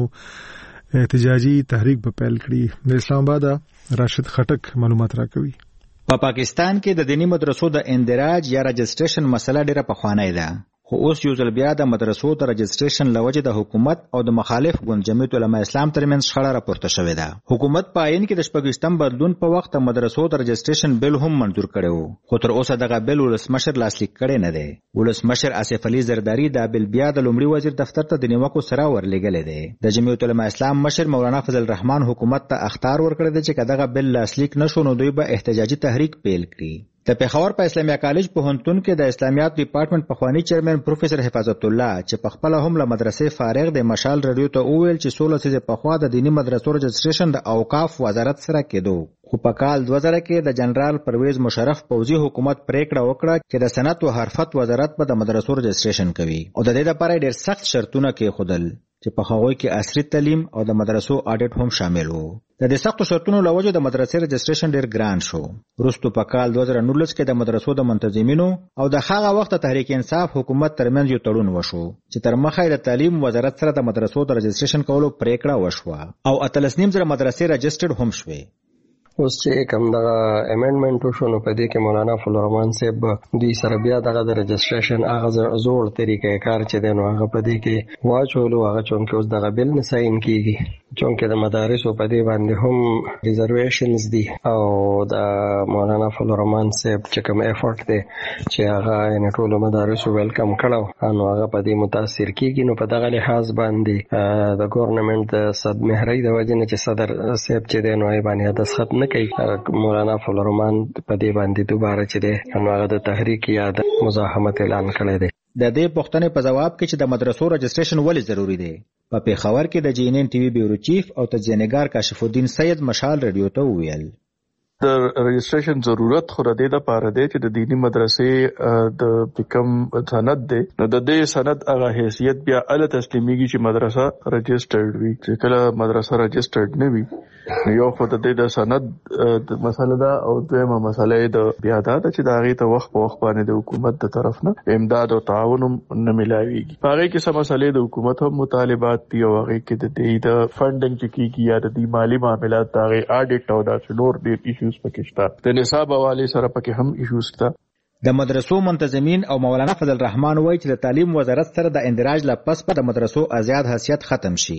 احتجاجي تحریک په پیل کړی. د اسلام آباد راشد خټک معلومات راکوي. په پا پاکستان کې د دینی مدرسو د اندراج یا رجسټریشن مسله ډیره پخوانۍ ده، خو اوس یو ځل بیا د مدرسو د رجسټریشن لوجه د حکومت او د مخالف ګوند جمعیت العلماء اسلام ترمنځ شخړه راپورته شوې ده. حکومت په عین کې د شپږویشتم بدلون په وخت د مدرسو د رجسټریشن بل هم منظور کړی و، خو تر اوسه دغه بل ولسمشر لاسلیک کړی نه دی. ولسمشر آصف علي زرداری دا بل بیا د لومړي وزیر دفتر ته د نیوکو سره ورلېږلی دی. د جمعیت العلماء اسلام مشر مولانا فضل الرحمن حکومت ته اخطار ورکړی دی چې کداغه بل لاسلیک نشو نو دوی به احتجاجي تحریک پیل کړي. د پېښور په اسلامي کالج پوهنتون کې د اسلامیات ډپارټمنټ پخوانی چیرمن پروفیسور حفاظت الله چې په خپل هم له مدرسې فارغ د مشال رادیو ته وویل چې سوله سیزه په خوا د دینی مدرسو رجسټریشن د اوقاف وزارت سره کېدو، خو په کال دوه زره کې د جنرال پرویز مشرف پوځي حکومت پریکړه وکړه چې د صنعت او حرفت وزارت به د مدرسو رجسټریشن کوي او د دې لپاره ډېر سخت شرطونه کېښودل چې په هغوی کې عصري تعلیم او د مدرسو اډیټ هم شامل وو. د دې سختو شرطونو له وجې د مدرسې رجسټریشن ډېر ګران شو. وروسته په کال دوه زره نولس کې د مدرسو د منتظمینو او د هغه وخت تحریک انصاف حکومت ترمنځ یو تړون وشو چې تر مخه د تعلیم وزارت سره د مدرسو د رجسټریشن کولو پریکړه وشوه او اتلس نیم زره مدرسې رجسټرډ هم شوې. اوس چې کوم د امندمنت شو نو په دې کې مولانا فضل الرحمن صاحب دوی سره بیا دغه د رجسټریشن هغه زوړ طریقې کار چې دی نو هغه په دې کې واچولو، هغه چونکې اوس دغه بل نه ساين کیږي چونکې د مدارسو په دې باندې هم ریزرویشنز دي او د مولانا فضل الرحمن صاحب چې کوم افورت دی چې هغه یې ټول مدارسو ویلکم کړو نو هغه په دې متاثر کیږي. نو په دغه لحاظ باندې د ګورنمنت د صد مهرۍ د وجې نه چې صدر صاحب چې دی نو یې باندې دستخط نه کوي، مولانا فضل الرحمن په دې باندې دوباره چې دی نو هغه د تحریک یا د مزاحمت اعلان کړی دی. د دې پوښتنې په جواب کې چې د مدرسو رجسټریشن ولې ضروری دی، په پېښور کې د جی ان ان ټي وي بیورو چیف او تجزیه‌نګار کاشف الدین سید مشال رادیو ته وویل د رجسټریشن ضرورت خو د دې لپاره دی چې د دینی مدرسې د کوم سند دی نو د دې سند هغه حیثیت بیا ال تسلیميږي چې مدرسه رجسټرډ وي. چې کله مدرسه رجسټرډ نه وي یو خو د دې د سند مسله ده او دویمه مسله د بیا دا چې د هغې ته وخت په وخت باندې د حکومت د طرف نه امداد او تعاون نه ملاويږي. هغې کې څه مسلې د حکومت هم مطالبات دي او هغې کې د دې د فنډینګ چې کېږي یا د دې مالي معاملات د هغې اډیټ او داسې نور ډېر ایشوز پکې شته. د نصاب حوالې سره پکې هم ایشوز شته. د مدرسو منتظمین او مولانا فضل الرحمن وایي چې د تعلیم وزارت سره د اندراج له پس په د مدرسو ازاد حیثیت ختم شي.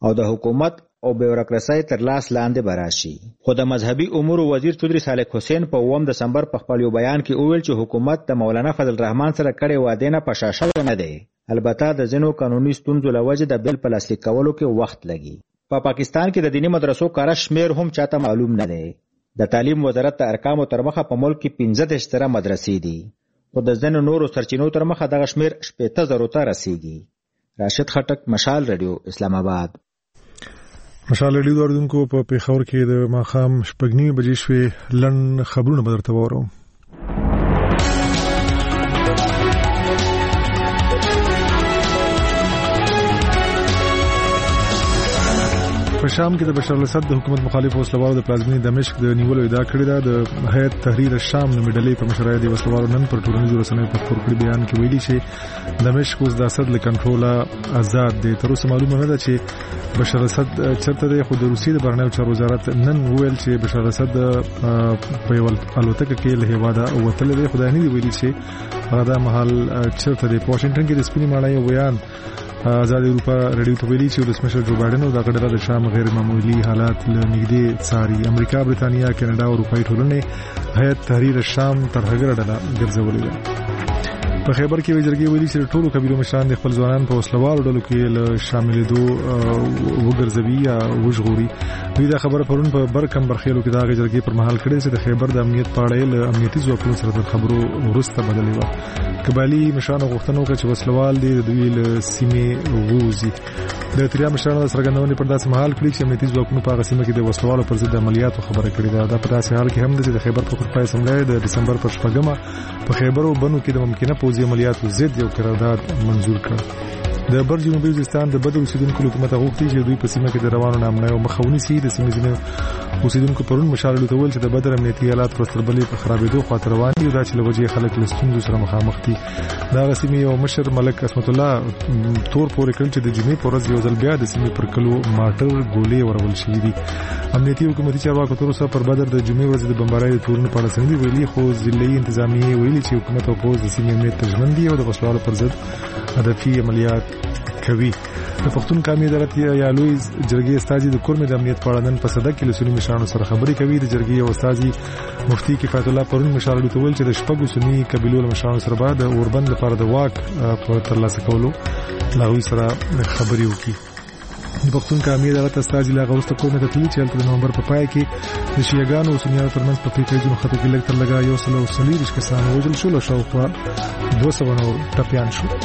او د حکومت او بیوروکراسي تر لاس لاندې براشي. خو د مذهبي امور وزیر چودري صالح حسین په اووم دسمبر په خپل بیان کې وویل چې حکومت د مولانا فضل الرحمن سره کړي وعده نه پشاشه نه دی. البته د ځینو قانوني ستونزو لوجه د بل په لاسلیک کولو کې وخت لګي. په پا پاکستان کې د دینی مدرسو کار شمیر هم چاته معلوم نه دی. د تعلیم وزارت د ارقامو تر مخه په ملک کې پنځه دېرش زره مدرسې دي. خو د ځینو نورو سرچینو تر مخه دغه شمیر شپېته زرو ته رسیږي. راشد خټک، مشال رادیو، اسلام آباد. مشال رادیو اوریدونکو په پیښور کې د ماښام شپږ نیمې بجې شوې. لنډ خبرونه به درته واورو. په شام کې د بشار الاسد د حکومت مخالف وسلوالو د پلازمینې دمشق د نیولو ادعا کړې ده. د هیئت تحریر الشام نومې ډلې په مشرۍ د وسلوالو نن پر ټولنیزو رسنیو په خپور کړي بیان کې ویلي چې دمشق اوس د اسد له کنټروله آزاد دی. تر اوسه معلومه نه ده چې بشار الاسد چیرته دی، خو د روسیې د بهرنیو چارو وزارت نن وویل چې بشار الاسد په یو الوتکه کې له هیواده وتلی دی. خو دا نه دی ویلي چې هغه دا مهال چیرته دی. په واشنګټن کې د سپینې ماڼۍ بیان آزاد اروپا رادیو ته ویلي چې ولسمشر جو بایډن او د غړو د شام غیر معمولی حالات له نږدې څاري. امریکا، برتانیا، کاناډا او اروپایي ټولنې هیئت تحریر الشام تر هغه ډله ګرځولې ده. په خیبر کې وی جرګې ویلي چې ټولو قبیلو مشران د خپل ځوانان په وسلوالو ډلو کې له شاملېدو وګرځوي یا وژغوري. دوی دا خبره پرون په برکم برخیلو کې د جرګې پر مهال کړې چې د خیبر د امنیت په اړه له امنیتي ځواکونو سره د خبرو وروسته بدلې و. قبایلي مشرانو غوښتنه وکړه چې وسلوال دي د دوی له سیمې ووځي. د تریا مشرانو د څرګندونې پر داسې مهال کړی چې امنیتي ځواکونو په هغه سیمه کې د وسلوالو پر ضد عملیاتو خبره کړې ده. دا په داسې حال کې هم ده چې د خیبر پختونخوا اسمبلی د دسمبر پر شپږمه په خیبر او بنو کې د ممکنه پوځي عملیاتو ضد یو قرارداد منزور کړ. د بر جنوبي وزیرستان د بدر اوسیدونکو حکومت غوښتي چې دوی په سیمه کې د روانو نامنۍ او مخاوني سي د سیمې ځینې اوسیدونکو پرون مشارلو ته ویل چې د بدر امنیتي حالات پر تربلې په خرابېدو خاطر روان دي. دا چې لوجه خلک له ستونزو سره مخامخ دي. دا سیمې یو مشر ملک اسمت الله تور پورې کړ چې د جمعې پر ورځ یو ځل بیا د سیمې پر کلو ماټر ګولې ورول شي دي. امنیتي حکومتي چارواکو تر اوسه پر بدر د جمعې ورځ د بمبارۍ تورونو په اړه څنګه ویلي، خو ضلعي انتظامیه ویلي چې حکومت او پوز د سیمې امنیت ته ژمن دي او د وسلوالو پر ضد هدفي عملیات کوي. د پښتون قومي عدالت یا لوی جرګې استاذي د کورمې د امنیت په اړه نن په صدک کې له سنی مشرانو سره خبرې کوي. د جرګې او استاذي مفتي کفایت الله پرون مشرانو ته ویل چې د شپږو سنی قبیلو له مشرانو سره به د اوربند لپاره د واک په ترلاسه کولو لاغوي سره خبرې وکړي. د پښتون قومي عدالت استاذي لا غوښته کورمې ته تللی چې د نومبر په پای کې د شیعاګانو او سنیانو ترمنځ په پیټیجونو خطر کې لږ تر لږه یو سل او څلوېښت کسان وژل شول او شاوخوا دوه سوه نور ټپیان شول.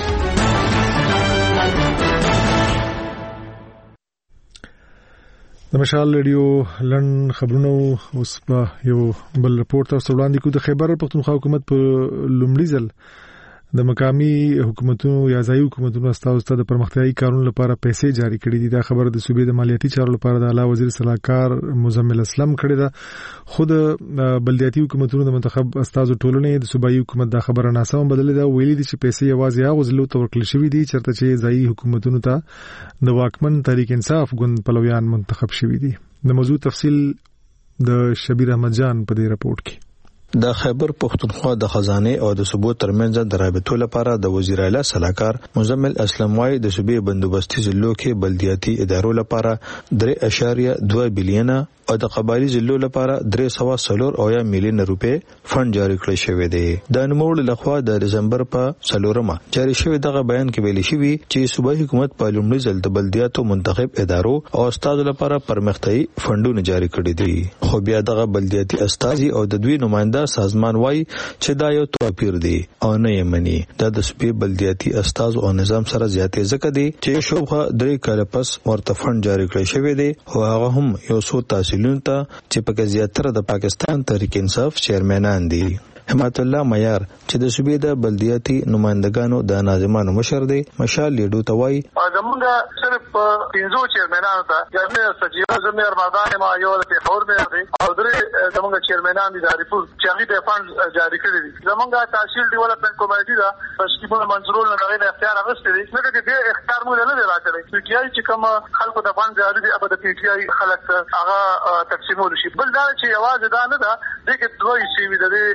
د مشال رادیو لن خبرونه اوس په یو بل رپورت تاسو وړاندې کوو. د خیبر پختونخوا حکومت په لومړي ځل د مقامی حکومتونو یا ځایي حکومتونو استازو ته د پرمختیايي کارونو لپاره پیسې جاری کړې دي. دا خبر د صوبې د مالیاتي چارو لپاره د اعلی وزیر صلاحکار مزمل اسلم کړی ده. خود بلدیاتي حکومتونو د منتخب استازو ټولنې د صوبایي حکومت دا خبره ناسم بدلې ده. ویلي دي چې پیسې یوازې هغه ځلو ته ورکړل شوې دي چېرته چې ځایي حکومتونو ته د واکمن تحریک انصاف ګوند پلویان منتخب شوي دي. د موضوع تفصیل د شبیر احمد جان په دې رپورت کې. د خیبر پختونخوا د خزانه او د صوبو ترمنځ د رابطو لپاره د وزیر اعلی صلاحکار مزمل اسلم وايي د صوبې بندوبستي ضلعو کې بلدیاتي ادارو لپاره درې اشاریه دوه بلین او د قبایلی ضلعو لپاره درې سوه څلور اویا میلیون روپۍ فند جاری کړی شوی دی. د نوموړ لخوا د دسمبر په څلورمه جاری شوی دغه بیان کې ویل شوی چې صوبایي حکومت په لومړي ځل د بلدیاتو منتخب ادارو او استادو لپاره پرمختیايي فندونه جاری کړي دي. خو بیا دغه بلدیاتي استازي او د دوی نماینده سازمان وايي چې دا یو توپیر دی او نه یې مني. دا د صوبې بلدیاتي استاز او نظام سره زیاتې ځکه دی چې شوبه درې کاله پس ورته فند جاری کړی شوی دی او هغه هم یو څو تحصیلونه ته چې پکې زیاتره د پاکستان تحریک انصاف چیرمنان دي. حمایت الله معیار چې د صوبې د بلدیاتي نمائندګانو د ناظمانو مشر دی مشال لیډو ته وایي زمونږ صرف پنځو چیرمنانو ته یعنی سجیو زمیر مردان ما یو د پیښور مې دی او درې زمونږ چیرمنان دي د ریپورت چې هغه د فند جاری کړی دي. زمونږ تحصیل ډیولپمنٹ کمیټي دا سکیمونه منظورول نه غوښتي اختیار اغوستي دي نه چې د اختیار مو نه دی راکړی. پی ټی آی چې کوم خلکو د فند جاری دي ابد پی ټی آی خلک هغه تقسیمول شي. بل دا چې आवाज دا نه ده دغه دوی سی وی د هغه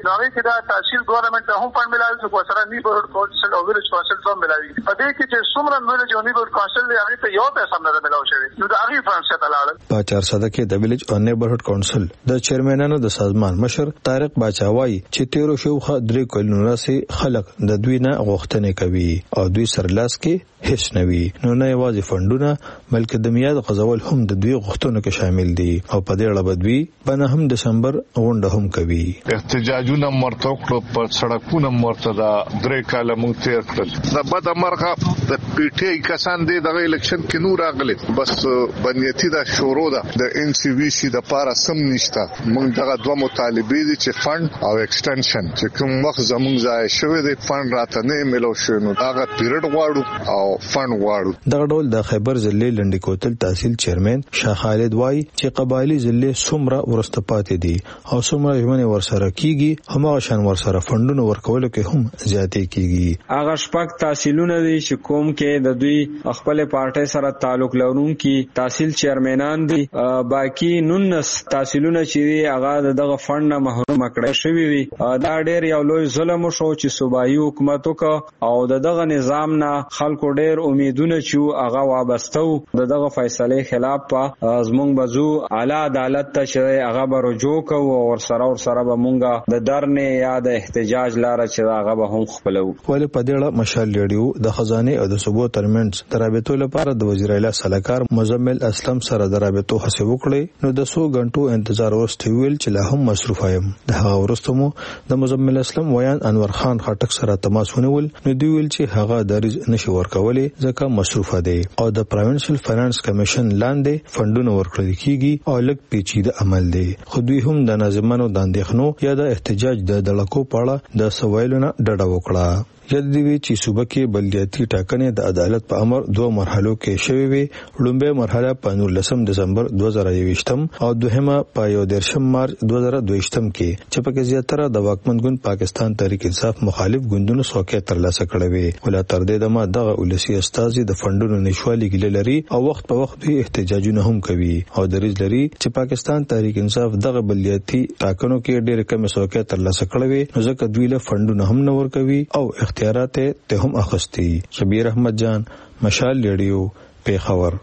کې دا تحصیل ګورنمنت ته هم فند ملایي چې سره نیبرهډ کونسل او ویلیج کونسل ته ملایي. په دې کې چې څومره ویلیج او نیبرهډ کونسل دی هغه ته یو پیسې هم نه ملاوي شوی نو دا هغه فند څخه لاړل. په چار سده کې د ویلیج او نیبرهډ کونسل د چیرمنانو د سازمان مشر طارق باچاوي چې تیرو شوخه درې کلونه سي خلک د دوی نه غوښتنې کوي او دوی سرلاس کې هیڅ نوي نو نه یوازې فندونه بلکې د میاد غزول هم د دوی غوښتنو کې شامل دي او په دې اړه بدوي په نهم دسمبر غونډه هم کوي. احتجاجونه مرته کړ په سړکونو مرته دا درې کاله مونږ تیر کړل د بد مرغه د پی ټی آی کسان دي د الیکشن کې نور راغلي بس بنیتی دا شروع ده د ان سی وی سی د پارا سم نشته. مونږ دغه دوه مطالبه دي چې فند او ایکسټنشن چې کوم وخت زمونږ ځای شوی دی فند راته نه ملو شو نو هغه پیریډ غواړو او فند غواړو. دغه ډول د خیبر ضلع لنډی کوتل تحصیل چیرمن شاه خالد وای چې قبایلی ضلع څومره ورسته پاتې دي او څومره ژمنه ورسره کیږي همغه شان ورسره فندونه ورکول کې هم زیاتې کیږي. هغه شپږ تحصیلونه دي چې کوم کې د دوی خپل پارټي سره تعلق لرونکي تحصیل چیرمنان دي باقی نونس تحصیلونه چې هغه دغه فند نه محروم کړي شوی دي. دا ډېر یو لوی ظلم شو چې صوبایي حکومت او دغه نظام نه خلکو ډېر امیدونه چې هغه وابسته و دغه فیصله خلاف په زمونږ بزو اعلی عدالت ته چې هغه به رجوع کوو او سره او سره به مونږه د درنه یا د احتجاج لار چې هغه به هم خپلو. ولې په دې اړه مشال لیډیو د خزانه او د صوبو ترمنځ د رابطو لپاره د وزیر اعلی سلاکار مزمل اسلم سره د رابطو هڅه وکړي نو د څو غنټو انتظار ورسته ویل چې لا هم مصروف یم. د هغه ورستمو د مزمل اسلم ویان انور خان خټک سره تماس ونیول نو دی ویل چې هغه دریز نشي ورکولې ځکه مصروفه دي او د پروینشل فینانس کمیشن لاندې فندونه ورکړل کیږي او لږ پیچیده عمل دی. خو دوی هم د ناظمانو د اندېښنو یا د احتجاج د دړکو په اړه د سوالونو ډډه وکړه. یاد دی چې صوبه کې بلدیاتي ټاکنې د عدالت په امر دوه مرحلو کې شوې وي. لومړی مرحله په نولسم دسمبر دوه زره یوویشتم او دوهمه په یو دیرشم مارچ دوه زره دویشتم کې چې پکې زیاتره د واکمن ګوند پاکستان تحریک انصاف مخالف ګوندونو څوکۍ ترلاسه کړې وي. ولا تر دې دمه دغه ولسی استازي د فندونو نشوالي ګیله لري او وخت په وخت دوی احتجاجونه هم کوي او دریځ لري چې پاکستان تحریک انصاف دغه بلدیاتي ټاکنو کې ډېر کم څوکۍ ترلاسه کړې وي نو ځکه دوی له فندونو هم نه ورکوي او اختیارات ته هم اخستي. شبیر احمد جان مشال لیډیو پیښور.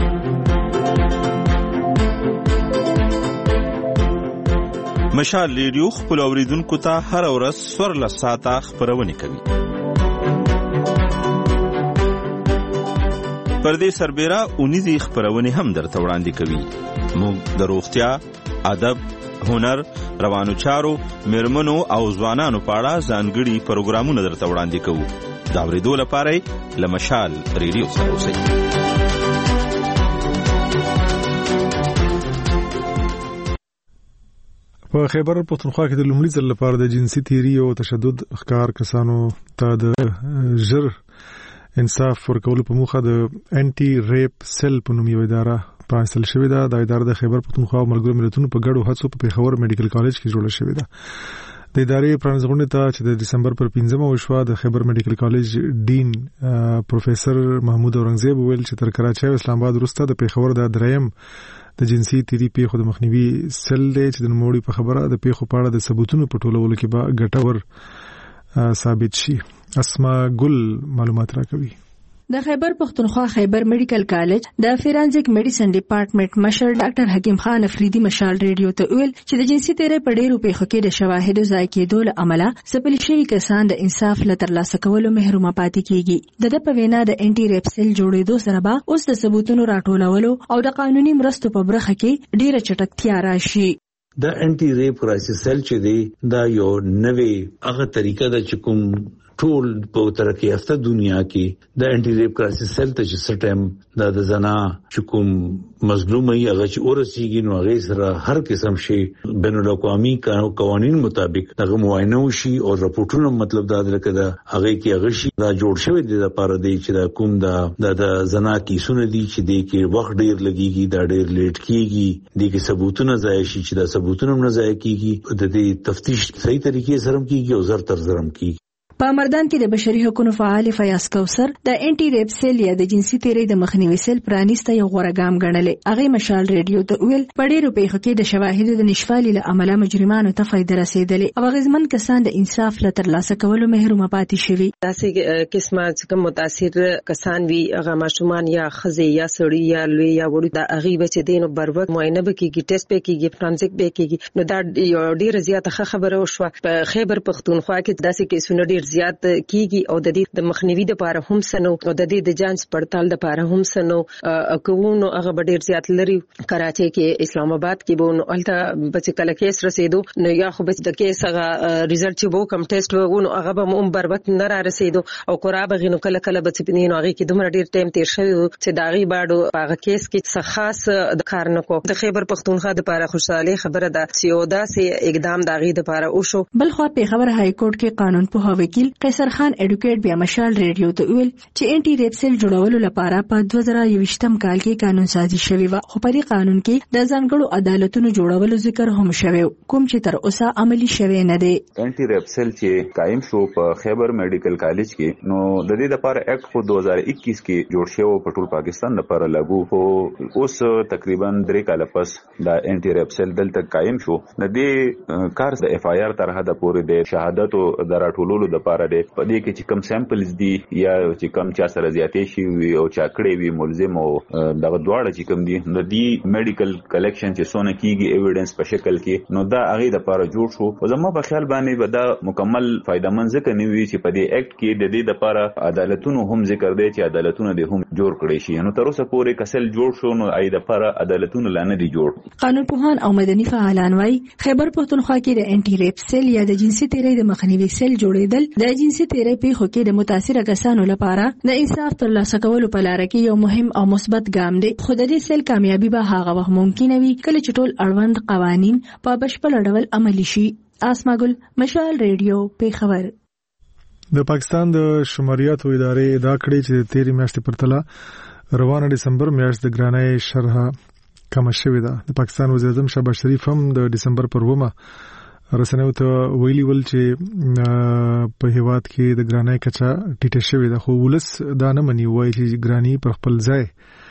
مشال لیډیو خپل اوریدونکو ته هر ورځ څوارلس ساعته خبرونه کوي. پردې سربېره اونیزي خبرونه هم درته وړاندې کوي. موږ د روغتیا، ادب، هنر، روانو چارو، مرمنو او ځوانانو په اړه ځانګړي پروګرامونه درته وړاندې کوو. دا ورېدو لپاره له مشال ریډیو سره اوسئ. په خیبر پښتونخوا کې د لومړي ځل لپاره د جنسي تیری او تشدد ښکار کسانو ته د ژر انصاف ورکولو په موخه د انټي ریپ سیل په نوم یو اداره پرانستل شوې ده. د ادارې د خیبر پښتونخوا او ملګرو ملتونو په ګډو هڅو په پیښور میډیکل کالج کې جوړه شوې ده. د ادارې پرانیزغونې ته چې د دسمبر پر پنځمه وشوه د خیبر میډیکل کالج ډین پروفیسور محمود اورنګزیب ویل چې تر کراچۍ او اسلام آباد وروسته د پیښور د دریم د جنسي تیری پیښو د مخنیوي سیل دی چې د نوموړي په خبره د پیښو په اړه د ثبوتونو په ټولولو کې به ګټور ثابت شي. اسما ګل معلومات راکوي. د خیبر پښتونخوا خیبر میډیکل کالج د فورنزیک میډیسن ډپارټمنټ مشر ډاکټر حکیم خان افریدي مشال ریډیو ته ویل چې د جنسي تیری په ډیرو پیښو کې د شواهدو ضایع کېدو له امله ځپل شوي کسان د انصاف له ترلاسه کولو محروم پاتې کیږي. د ده په وینا د انټي ریپ سیل جوړېدو سره به اوس د ثبوتونو راټولولو او د قانوني مرستو په برخه کې ډیره چټکتیا راشي. د انټي ریپ کرایسس سیل چې دی دا یو نوې هغه طریقه ده چې کوم ټول په ترقی یافته دنیا کې د انټي ریپ کرایسس سیل ته چې سټم د زنا چې کوم مظلوم ای هغه چې ورسیږي نو هغه سره هر قسم شي بین الاقوامي قوانین مطابق دغه معاینه وشي او راپورټونه مطلب دا ده چې هغه کې هغه شي دا جوړ شوی دی لپاره دی چې دا کوم دا د زنا کیسونه دي چې دی کې وخت ډیر لګيږي دا ډیر لیټ کیږي دی کې ثبوتونه ځای شي چې دا ثبوتونه نه ځای کیږي د دې تفتیش صحیح طریقې سره کیږي او زر تر زرم کیږي. په مردان کې د بشري حقوقو فعال فیاض کوثر د انټي ریپ سیل یا د جنسي تیری د مخنیوي سیل پرانیسته یو غوره ګام ګڼلې. هغه مشال ریډیو ته ویل په ډېرو پیښو کې د شواهدو د نشفالي له امله مجرمانو ته فایده رسیدلې او غزمن کسان د انصاف له ترلاسه کولو محروم پاتې شوي. داسې قسمه چې متاثر کسان وي هغه ماشومان یا خزي یا سړي یا لوی یا وړو د هغه بچ دینو بر وخت معاینه به کیږي، ټیسټ به کیږي، فرانسیک به کیږي. نو دا یو ډیر زیاته خبره وشوه. په خیبر پختونخوا کې داسې کیسونه ډیر زیات کیږي او د دې د مخنیوي لپاره هم سنو او د دې د جانچ پړتال لپاره هم سنو کوونو هغه ډیر زیات لري. کراچي کې اسلام آباد کې به نو الته بچ کله کیس رسیدو نو یا خو بچ د کیس هغه ریزلټ چې وو کم ټیسټ وو نو هغه به هم بر وخت نه را رسیدو او قرابه غنو کله کله بچ پینې نو هغه کې دومره ډیر ټایم تیر شوی چې داغي باډو هغه کیس کې څه خاص د کار نه کو. د خیبر پختونخوا د لپاره خوشاله خبره ده چې یو داسې اقدام داغي د لپاره وشو. بل خو په خبر های کورټ کې قانون په وکیل قیصر خان اډوکیټ بیا مشال ریډیو ته ویل چې انټي ریپ سیل جوړولو لپاره په دوه زره یوویشتم کال کې قانون سازي شوی و خو په دې قانون کې د ځانګړو عدالتونو جوړولو ذکر هم شوی کوم چې تر اوسه عملی شوی نه دی. انټي ریپ سیل چې قائم شو په خیبر میډیکل کالج کې نو د دې لپاره اکټ خو دوه زره اکیس کې جوړ شو په ټول پاکستان لپاره لاګو هو. اوس تقریبا درې کال پس دا انټي ریپ سیل دلته قائم شو. د دې کار د اف آی آر تر حد پورې د شهادت او د راټولولو لپاره دی. په دې کې چې کم سیمپلز دي یا چې کم چا سره زیاتې شي وي او چا کړې وي ملزم او دغه دواړه چې کم دي نو دی میډیکل کلیکشن چې سونه کیږي ایویډنس په شکل کې نو دا هغه د لپاره جوړ شو. او زموږ په خیال باندې به دا مکمل فائدمن ځکه نه وي چې په دې اکټ کې د دې لپاره عدالتونو هم ذکر دی چې عدالتونو دې هم جوړ کړي شي. نو تر اوسه پورې کسل جوړ شو نو اې د لپاره عدالتونو لانه دي جوړ. قانون پوهان او مدني فعالان وايي خیبر پختونخوا کې د انټي ریپ سیل یا د جنسي تیری د مخنیوي سیل جوړېدل د جنسي تیری په خو کې د متاثر کسانو لپاره د انصاف ترلاسه کولو په لار کې یو مهم او مثبت ګام دی. خو د دې سیل کامیابی به هغه وخت ممکن وي کله چې ټول اړوند قوانين په بشپړ ډول عملي شي. اسماګل مشال ریډیو په خبر. د پاکستان د شماریاتو ادارې دا کړی چې تیری میاشتې پرتله روانه دسمبر میاشت د ګرانۍ شرح کم شوې ده. د پاکستان وزیر اعظم شهباز شریف هم د دسمبر پر ومه رسنیو ته ویلي ول چې په هیواد کې د ګرانۍ کچا ټیټه شوې ده خو ولس دا نه مني وایي چې ګرانی پر خپل ځای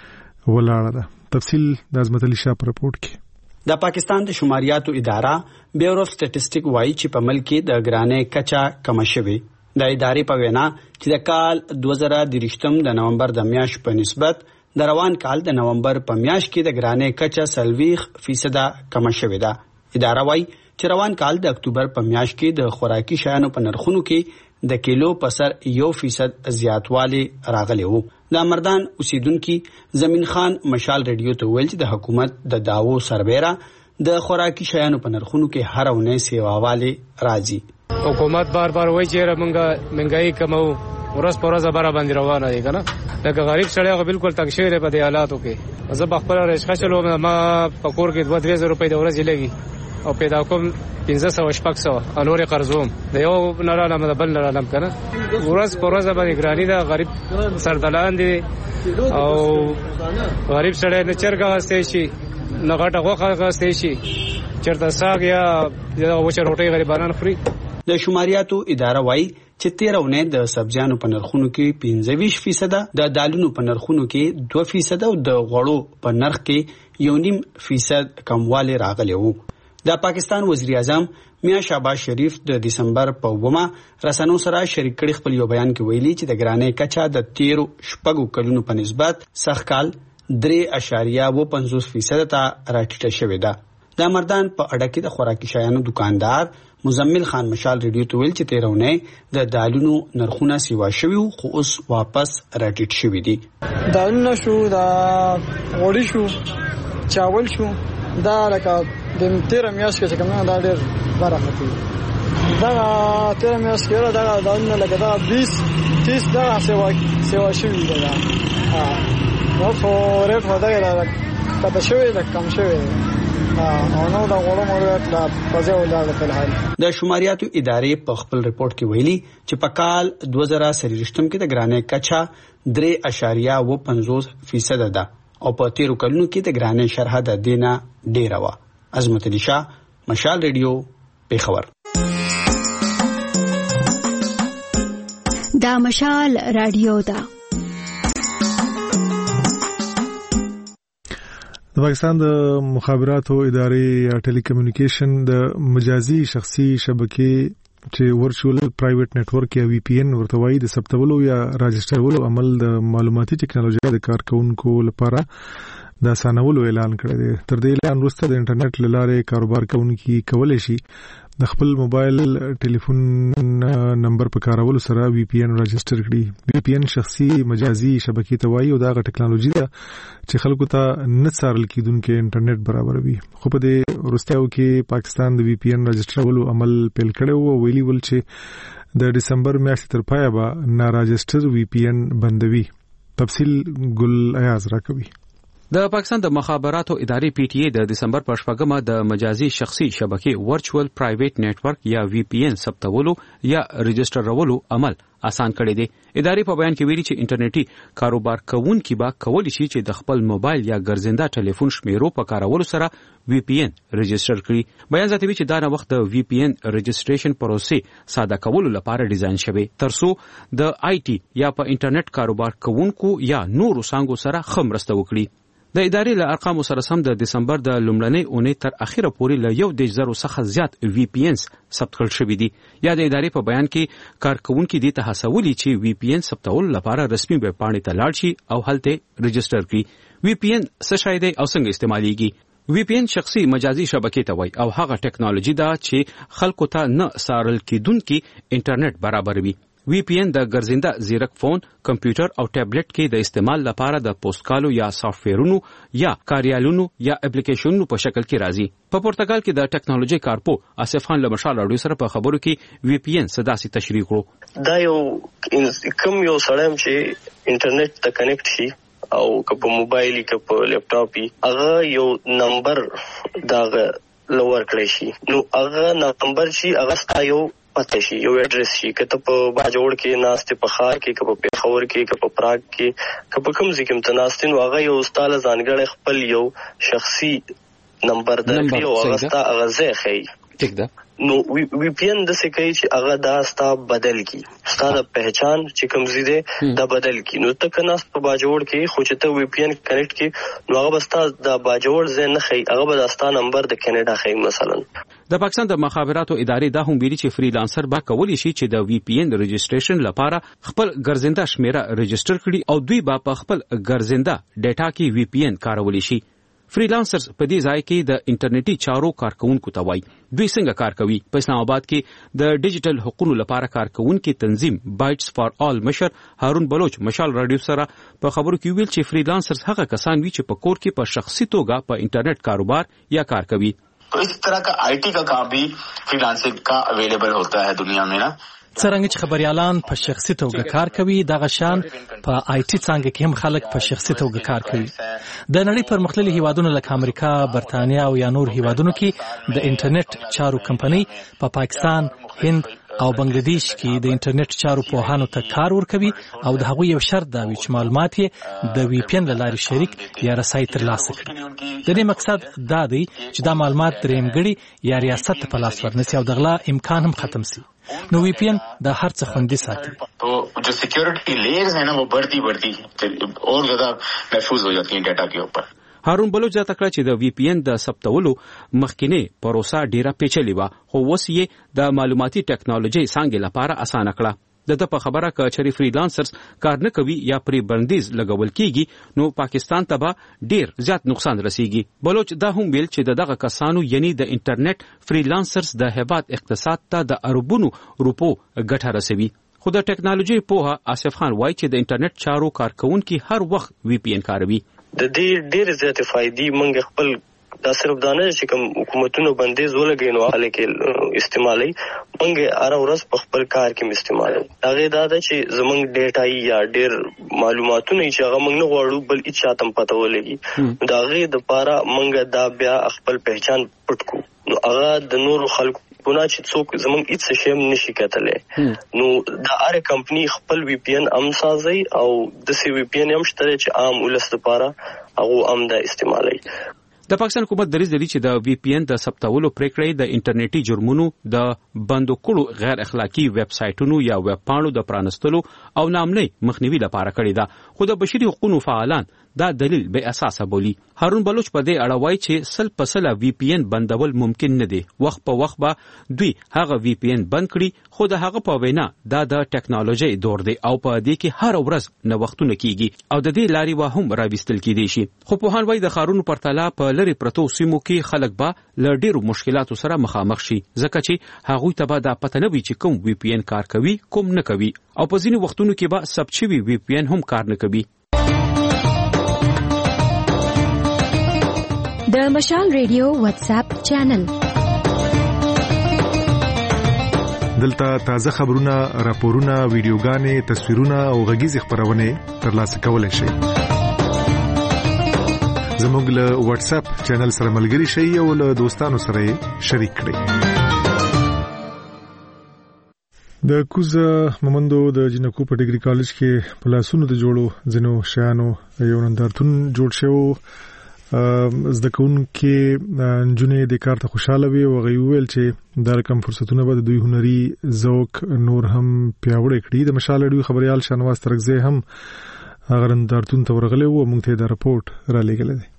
ولاړه ده. تفصیل د عظمت علي شاه په رپورت کې. د پاکستان د شماریاتو اداره بیورو اف سټټیسټیک وایي چې په ملک کې د ګرانۍ کچا کم شوې. د ادارې په وینا چې د کال دوه زره دریشتم د نومبر د میاشت په نسبت د روان کال د نومبر په میاشت کې د ګرانۍ کچا سلويخ فیصد کم شوې ده. اداره وایي چې روان کال د اکتوبر په میاشت کې د خوراکي شیانو په نرخونو کې د کیلو په سر یو فیصد زیاتوالی راغلی وو. د مردان اوسیدونکو زمین خان مشال ریډیو ته ویل چې د حکومت د داوو سربېره د خوراکي شیانو په نرخونو کې هر اونۍ سیواوالی راځي. حکومت بار بار وایي چې موږ منګای کمو ورځ په ورځ بار باندې روانه دي کنه لکه غریب سړی هغه بالکل تنګ شوی دی په دې حالاتو کې. زه په خپل رشخه چلو ما په کور کې دوه درې زره روپۍ د ورځې لګي او پیدا کوم پنځه سوه شپږ سوه انورې قرضوم د یو نه رالم د بل نه رالم کنه ورځ په ورځ باندې ګراني ده. غریب سردلان دي او غریب سړی نه چرګ غستی شي نه غټه غوښه غستی شي چېرته ساګ یا وچه روټۍ غریبانان خوري. د شماریاتو اداره وایي چې تیره اونۍ د سبزیانو په نرخونو کې پنځه ویشت فیصد، د دالونو په نرخونو کې دوه فیصد او د غوړو په نرخ کې یو نیم فیصد کموالی راغلی وو. د پاکستان وزیر اعظم میاں شهباز شریف د دسمبر په اوومه رسنو سره شریک کړي خپل یو بیان کې ویلي چې د ګرانۍ کچا د تیرو شپږو کلونو په نسبت سږ کال درې اشاریه و پنځوس فیصد ته راټیټه شوې ده. د مردان په اډه کې د خوراکي شیانو دکاندار مزمل خان مشال ریډیو ته ویل چې تیره اونۍ د دالونو نرخونه سیوا شوي خو اوس واپس راټیټ شوي دي. دالونه شو، دا غوړي شو، چاول شو، دا لکه د تیره میاشت کې چې کومه دا ډېر برابر دي. دا تیره میاشت کې دا دالونه لکه دا بیس تیس دا سیوا سیوا شوي دي. ها نو خو ریټ ودا کې دا شوي دا کم شوي د شماریاتو ادارې په خپل ریپورت کې ویلي چې په کال دوه زره سرشتم کې د ګرانۍ کچا درې اشاریه و پنځوس فیصد ده او په تیرو کلونو کې د ګرانۍ شرح د دینه ډیره وه. عظمت علي شاه، مشال ریډیو، پیښور. دا مشال رادیو ده. د پاکستان د مخابراتو ادارې ټیلی کمیونیکیشن د مجازي شخصي شبکې چې ورچوال پرایویټ نتورک یا وی پی ان ورته وایي د ثبتولو یا راجسترولو عمل د معلوماتي ټکنالوژي د کارکونکو لپاره د اسانولو اعلان کړی دی. تر دې اعلان وروسته د انټرنیټ له لارې کاروبار کوونکي کولی شي د خپل موبایل ټلیفون نمبر په کارولو سره وی پی ان راجستر کړي. وی پی ان شخصي مجازي شبکې ته وایي او دا غ ټکنالوژي ده چې خلکو ته نه څارل کیدونکې انټرنیټ برابروي. خو په دې وروستیو کې پاکستان د وی پی ان راجسترولو عمل پیل کړی او ویلي ول چې د دسمبر میاشتې تر پایه به ناراجستر وی پی ان بندوي. تفصیل ګل ایاز راکوي. د پاکستان د مخابراتو ادارې پی ټی ای د دسمبر په شپږمه د مجازي شخصي شبکې ورچوال پرایویټ نتورک یا وی پی ان ثبتولو یا رجسترولو عمل آسان کړی دی. ادارې په بیان کې ویلي چې انټرنیټي کاروبار کوونکي با کولی شي چې د خپل موبایل یا ګرځنده ټلیفون شمیرو په کارولو سره وی پی ان رجستر کړي. بیان زیاتوي چې دا نه وخت د وی پی ان رجستریشن پروسې ساده کولو لپاره ډیزاین شوی ترڅو د آی ټي یا په انټرنیټ کاروبار کوونکو یا نورو څانګو سره ښه مرسته وکړي. د ادارې له ارقامو سره سم د دسمبر د لومړنۍ اونۍ تر اخیره پورې له یو دېرش زرو څخه زیات وی پی انز ثبت کړل شوي دي. یا د ادارې په بیان کې کارکونکي دې ته هڅولي چې وی پی ان ثبتولو لپاره رسمي ویب پاڼې ته لاړ شي او هلته رجستر کړي. وی پی ان څه شی دی او څنګه استعمالیږي؟ وی پی ان شخصي مجازي شبکې ته وایي او هغه ټکنالوژي ده چې خلکو ته نه څارل کیدونکي انټرنیټ برابروي. وی پی ان د ګرځنده زیرک فون، کمپیوټر او ټابلیټ کې د استعمال لپاره د پوسټکالو یا سافټویرونو یا کاریالونو یا اپلیکیشنونو په شکل کې راځي. په پرتګال کې د ټکنالوژي کارپو آصف خان له مشال راډیو سره په خبرو کې وی پی ان صداسي تشریح کړو. دا یو کوم یو سړی چې انټرنیټ ته کنیکټ شي او که په موبایل کې په لپټاپ هغه یو نمبر دا لور کړی شي نو هغه نمبر شي هغه ستا یو پته شي یو اډرس شي که ته په باجوړ کې ناست په خار کې که په پیښور کې که په پراګ کې که په کوم ځای کې متناست نو هغه یو ستاله ځانګړی خپل یو شخصي نمبر درکړي او هغه ستا هغه ځای ښیي. ٹھیک ده. نو وی پی ان د څه کوي چې هغه دا ستا بدل کی ستا د پہچان چې کوم ځای دی دا بدل کی. نو ته که ناست په باجوړ کې خو چې ته وی پی ان کنیکټ کې نو هغه به ستا د باجوړ ځای نه ښیي هغه به ستا نمبر د کینیډا ښیي مثلا. د پاکستان د مخابراتو ادارې دا هم ویلي چې فریلانسر به کولی شي چې د وی پی ان رجستریشن لپاره خپل ګرځنده شمیره رجستر کړي او دوی به په خپل ګرځنده ډیټا کې وی پی ان کارولی شي. فریلانسرز په دې ځای کې د انټرنیټي چارو کارکونکو ته وایي دوی څنګه کار کوي. په اسلام آباد کې د ډیجیټل حقوقو لپاره کارکونکي تنظیم بایټس فار آل مشر هارون بلوچ مشال رادیو سره په خبرو کې ویل چې فریلانسرز هغه کسان وي چې په کور کې په شخصي توګه په انټرنیټ کاروبار یا کار کوي. तो इस तरह का आईटी का काम भी फ्रीलांसिंग का अवेलेबल होता है दुनिया में ना. څرنګه چې خبريالان په شخصي توګه کار کوي دغه شان په آی ټي څانګه کې هم خلک په شخصي توګه کار کوي. د نړۍ پرمختللي هیوادونو لکه امریکا، برتانیا او یا نور هیوادونو کې د انټرنیټ چارو کمپنۍ په پا پاکستان، هند او بنگلاديش کې د انټرنیټ چارو پوهانو ته کار ورکوي او د هغوی یو شرط دا وي چې معلومات یې د وی پی ان له لارې شریک یا رسای ترلاسه کړي. د دې مقصد دا دی چې دا معلومات درېمګړي یا ریاست ته په لاس ورنسي او د غلا امکان هم ختم سي. نو وی پی ان د هر څه خوندي ساتي. तो जो सिक्योरिटी लेयर्स है ना वो बढ़ती बढ़ती और ज्यादा महफूज हो जाती हैं डाटा के ऊपर. هارون بلوچ زیاته کړه چې د وی پی ان د ثبتولو مخکینی پروسه ډیره پیچلې وه خو اوس یې د معلوماتي ټکنالوژي څانګې لپاره اسانه کړه. د د په خبره که چری فریلانسرز کار نه کوي یا پری بندیز لګول کیږي نو پاکستان ته به ډیر زیات نقصان رسیږي. بلوچ دا هم ویل چې دغه کسانو یعنی د انټرنیټ فریلانسرز د هیواد اقتصاد ته د اربونو روپو ګټه رسوي. خو د ټکنالوژي پوها آصف خان وایي چې د انټرنیټ چارو کارکونکي هر وخت وی پی ان کاروي. د دې ډېر زیات فائدې مونږ خپل دا صرف دا نه چې کوم حکومتونو بندیز ولګي نو هغه کې استعمالي مونږ هر ورځ په خپل کار کې استعمالي. هغه دا ده چې زمونږ ډیټا یا ډېر معلوماتونه چې هغه مونږ نه غواړو بل هیڅ چاته پته ولګي دا هغه د پاره مونږ دا بیا خپل پہچان پټ کو نو هغه د نورو خلکو پونه چې څوک زمونږ هیڅ شی هم نشي کتلې. نو دا هر کمپنی خپل وی پی ان ام سازي او د سی وی پی ان هم شته چې عام ولس لپاره هغه ام دا استعمالي. د پاکستان حکومت دریځ لري چې د وی پی ان د ثبتولو پریکړې د انټرنیټي جرمونو د بندو کړو غیر اخلاقی ویب سایټونو یا ویب پاڼو د پرانستلو او نامنۍ مخنیوي لپاره کړې ده، خو د بشري حقوقو فعالان دا دلیل به اساسه بولی. هارون بلوچ په دې اړه وایي چې سل پسله وی پی ان بندول ممکن نه دي. وخت په وخت به دوی هغه وی پی ان بند کړي، خو د هغه په وینا دا د ټیکنالوژي دور دی او په دې کې هر ورځ نوښتونه کیږي او د دې لارې وا هم راوستل کیدي شي. خو په هان وایي د خارونو پرتله په لری پرتو سیمو کې خلک به ل ډیرو مشکلاتو سره مخامخ شي، ځکه چې هغوی ته به دا پته نه وي چې کوم وی پی ان کار کوي کوم نه کوي، او په ځینو وختونو کې به ثبت شوي وی پی ان هم کار نه کوي. د مشال ریډیو واتس اپ چینل دلته تازه خبرونه، راپورونه، ویډیوګانې، تصویرونه او غږیز خبرونه ترلاسه کولای شئ. زموږ له واتس اپ چینل سره ملګري شئ او له دوستانو سره شریک کړئ. د کوز مومندو د جنکو په ډیګري کالج کې په لاسونو د جوړو ځینو شیانو یو نندارتون جوړ شو. زده کوونکي نجونې د کار ته خوشاله وي او غوي ویل چې دا رقم فرصتونه به د دوی هنري ذوق نور هم پیاوړی کړي. د مشال ریډیو خبريال شنواز ترغزه هم هغه نندارتون ته ورغلی و، موږ ته دا رپورټ را لېږلی دی.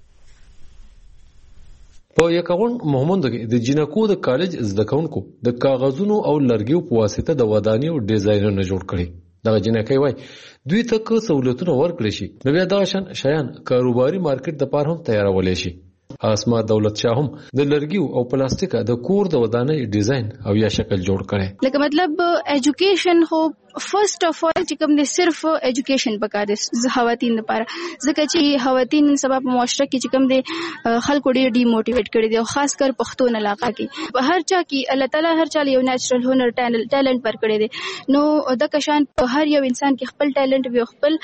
په یکاون مومندو کې د جنکو د کالج زده کوونکو د کاغذونو او لرګیو په واسطه د ودانیو ډیزاینونه جوړ کړي. دغه جنکې وای دوی ته که سہولتونه ورکړي شي نو بیا دا شان شیان کاروباري مارکیټ د پاره هم تیارول شي. اسما دولت شاه هم د لرګیو او پلاستیک د کور د ودانۍ ډیزاین او یا شکل جوړ کړي. لکه مطلب ایجوکیشن هو فرست اف اول چې کوم د صرف ایجوکیشن پکاره خواتین لپاره، ځکه چې خواتین سبب معاشره کې چې کوم د خلکو ډیر ډی موټیویټ کړي دي او خاص کر پښتون علاقہ کې په هر چا کې الله تعالی هر چا یو نېچرل هنر ټیلنټ پر کړی دي، نو د کشان په هر یو انسان کې خپل ټیلنټ وي، خپل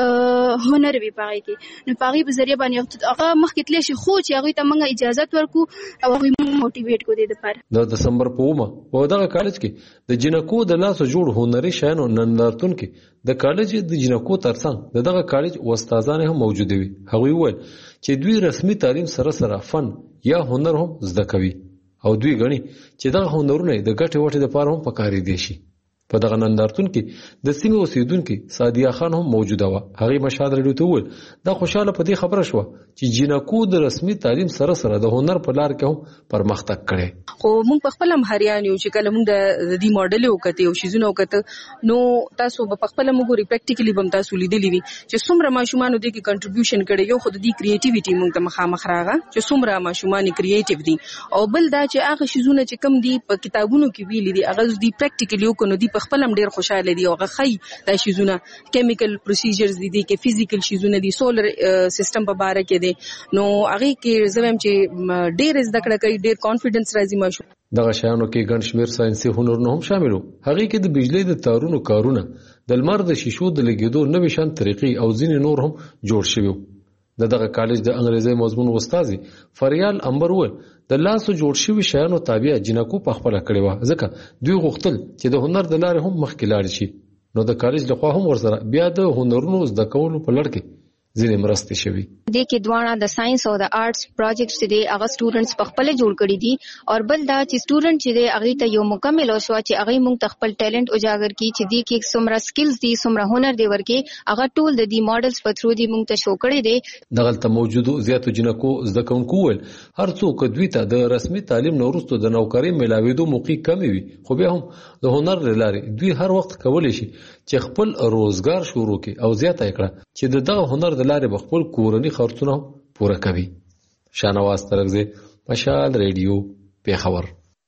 هنر وي پاره کې، نو پاره په ذریعہ باندې هغه مخکې تللی شي، خو چې هغه ته موږ اجازه ورکو او هغه موټیویټ کو دي د پاره. د دسمبر په ومه په دغه کالج کې د جنکو د لاس جوړ هنري شیانو نندارتون کې د کالج د جنکو ترڅنګ د دغه کالج استادان هم موجود وي. هغوی وویل چې دوی رسمي تعلیم سره سره فن یا هنر هم زده کوي او دوی غني چې دغه هنرونه د ګټې وټې لپاره هم پکاري دي شي. په دغه نندارتون کې د سیمې اوسیدونکو سادیه خان هم موجوده و. هغه مشاهده لري ته ول دا خوشاله په دې خبره شو چې جنکو د رسمي تعلیم سره سره د هنر په لار کې هم پرمختګ کړي. خو موږ په خپل مهاریان یو چې کله موږ د دې ماډل وکړو او شیزونه وکړو نو تاسو په خپل موږ پریکټیکلی بم تاسو لیدلی وي چې څومره ماشومان د کې کنټریبیوشن کړي، یو خود دې کریټیویټي موږ ته مخامخ راغله چې څومره ماشومان کریټیو دي، او بل دا چې هغه شیزونه چې کم دي په کتابونو کې ویلي دي هغه دې پریکټیکلی وکړو، دي په خپل ډیر خوشاله دي او هغه خي د شیزونه کیمیکل پروسیجرز دي دي کې فزیکل شیزونه دي، سولر سیستم په باره کې دي، نو هغه کې زویم چې ډیر زده کړه کوي، ډیر کانفیډنس راځي ماشوم. دغه شیانو کې ګڼ شمېر ساينسي هنرونه هم شامل وو. هغه کې د بجلی د تارونو کارونه، د لمر د شیشو د لګیدو نوې شان طریقې او ځینې نور هم جوړ شوي. د دغه کالج د انګریزي مضمون استاد فریال انبر ول د لاسو جوړ شوي شیانو تابع جنکو په خپل کړي و، ځکه دوی غوښتل چې د هنر د لارې هم مخکې لاړ شي. نو د کالج لخوا هم ورسره بیا د هنرونو زده کولو په لړ کې ځینې مرستې شوي. د کې دوانه د ساينس او د آرټس پروجیکټس چې دی هغه سټوډنټس په خپل جوړ کړي دي، او بل دا چې سټوډنټ چې دی هغه ته یو مکمل او شو چې هغه موږ خپل ټیلنټ اجاگر کړي چې دی کې څومره سکلز دي څومره هنر دی ورکه هغه ټول د دې ماډلز په ترو دی موږ ته شو کړي دي. دغلته موجودو زیاتو جنکو زده کوونکو ول هر څوک دوی ته د رسمي تعلیم نورستو د نوکری ملاويدو موقع کم وي، خو بیا هم د هنر لاري دوی هر وخت کولای شي چې خپل روزګار شروع کړي او زیاته کړه چې دغه هنر د لارې خپل کورنی خرڅونه پوره کوي. شانواز ترغزه مشال ریډیو پیښور.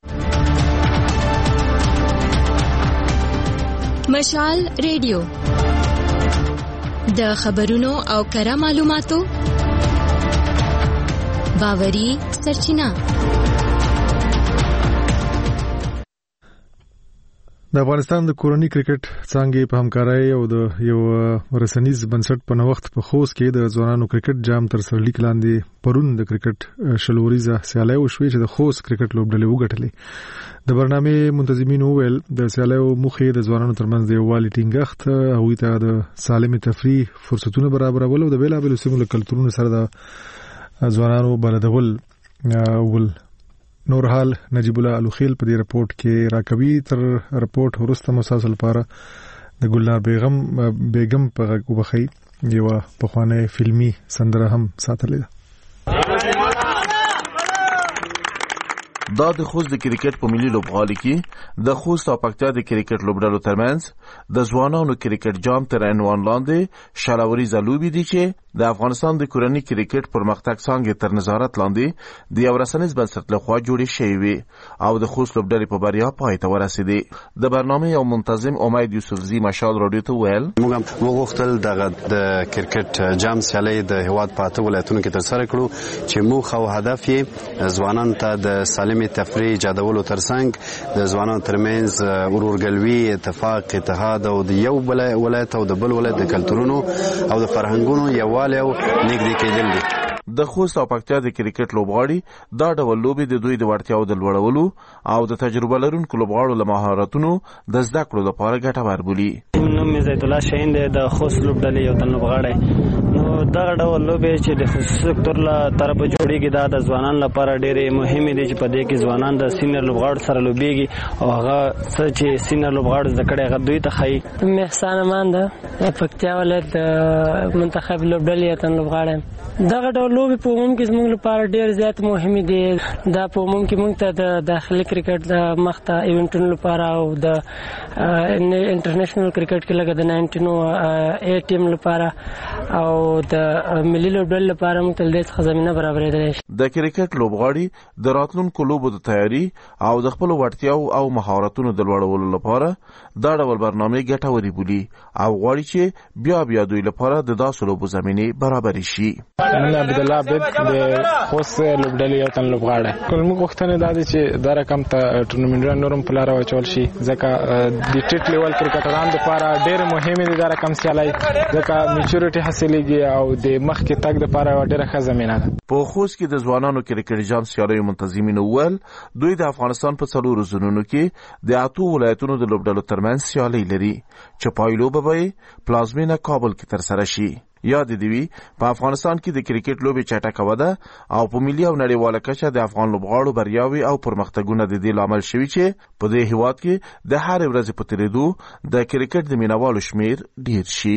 مشال ریډیو د خبرونو او کره معلوماتو باوري سرچینه. د افغانستان د کورنی کرکټ څنګه په همکارۍ او د یو رسنیز بنسټ په نوښت په خوست کې د ځوانانو کرکټ جام تر سرلیک لاندې پرون د کرکټ شلوریزه سیالي وشوي چې د خوست کرکټ لوبډلې وګټلې. د برنامه منتظمین وویل د سیالیو مخې د ځوانانو ترمنځ د یووالي ټینګښت، هغوی ته د سالم تفریح فرصتونه برابرول او د بیلابېلو سیمو له کلتورونو سره د ځوانانو بلدول ول. نور حال نجیب الله الوخیل په دې رپورت کې راکوي. تر رپورت ورسته مسلسل لپاره د ګلنار بیغم بیگم په وبخي یو په خوانه فلمي سندره هم ساتلې ده. دا د خوست د کرکټ په ملي لوبغالي کې د خوست او پکتیا د کرکټ لوبډلو ترمنځ د ځوانانو کرکټ جام تر عنوان لاندې شالاوري لوبي دي چې د افغانستان د کورنۍ کرکټ پرمختګ څنګه تر نظارت لاندې د یو رسنیز بنسټ لخوا جوړې شوې وي او د خوست لوبډلې په بریا پای ته ورسېدې. د برنامه یو منتظم امید یوسفزي مشال رادیو ته ویل موږ وغوښتل دغه د کرکټ جام سیالي د هیواد په اته ولایتونو کې ترسره کړو چې موږ او هدف یې ځوانانو ته د سالم تفریح ایجادولو ترڅنګ د ځوانانو ترمنځ ورورګلوي، اتفاق، اتحاد او د یو بل ولایت او د بل ولایت د کلتورونو او د فرهنګونو یووالی او نږدې کېدل دي. د خوست او پکتیا د کرکټ لوبغاړي دا ډول لوبي د دوی د وړتیاو د لوړولو او د تجربه لرونکو لوبغاړو له مهارتونو د زده کړو لپاره ګټور بولي. نوم مې زید الله شاهین دی، د خوست لوبډلې یو تن لوبغاړی. نو دا ډول لوبي چې د خصوصي سکتور له طرفه جوړیږي دا د ځوانانو لپاره ډېرې مهمه دي چې په دې کې ځوانان د سینیئر لوبغاړو سره لوبيږي او هغه څه چې سینیئر لوبغاړو زده کړي هغه دوی ته ښيي. محسن امان ده پکتیا ولایت منتخب لوبډلې یو تن لوبغاړی. دا ډول لوبي په عموم کې زموږ لپاره ډېر زیات مهمه دي. دا په عموم کې موږ ته د داخلي کرکټ د مخته ایونټونو لپاره او د انټرنیشنل کرکټ کې لکه د ناینټینو ای ټیم لپاره او د ملي لوبډلې لپاره موږ ته د څه زمينه برابرېدل. د کرکټ لوبغاړي د راتلونکو لوبو د تیاری او د خپل وړتیاو او مهارتونو د لوړولو لپاره دا ډول برنامه ګټوري بولي او غواړي چې بیا بیا دوی لپاره د داسې لوبو زمينه برابر شي. من عبد الله عبد د خوست لوبډلې یو تن لوبغاړی. کله موږ وختونه دا دي چې دا رقم ته ټورنمنټونه نورم په لار واچول شي ځکه د ټیټ لیول کرکټرانو لپاره ډېر مهم دي دا رقم سیالي ځکه میچورټي حاصلېږي او د مخکې تګ لپاره ډېره ښه زمينه ده. په خوست کې د ځوانانو کرکټ جام سیالي منتظمین ول دوی د افغانستان په څلورو زونونو کې د اته ولایتونو د لوبډلو ترمنځ سیالي لري چې پایلو به پلازمینه کابل کې ترسره شي. یاد دی وی په افغانستان کې د کرکټ لوبي چټکه وده او په ملي او نړیواله کچه د افغان لوبغاړو بریاوي او پرمختګونه د دې لامل شوي چې په دې هیواد کې د هر ورځې په تیریدو د کرکټ د مینوالو شمیر ډیر شي.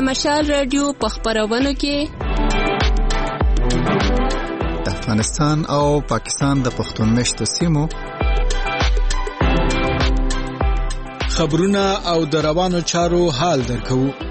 مشال رادیو په خبرونو کې د افغانستان او پاکستان د پښتون مشتو سیمو خبرونه او د روانو چارو حال درکو.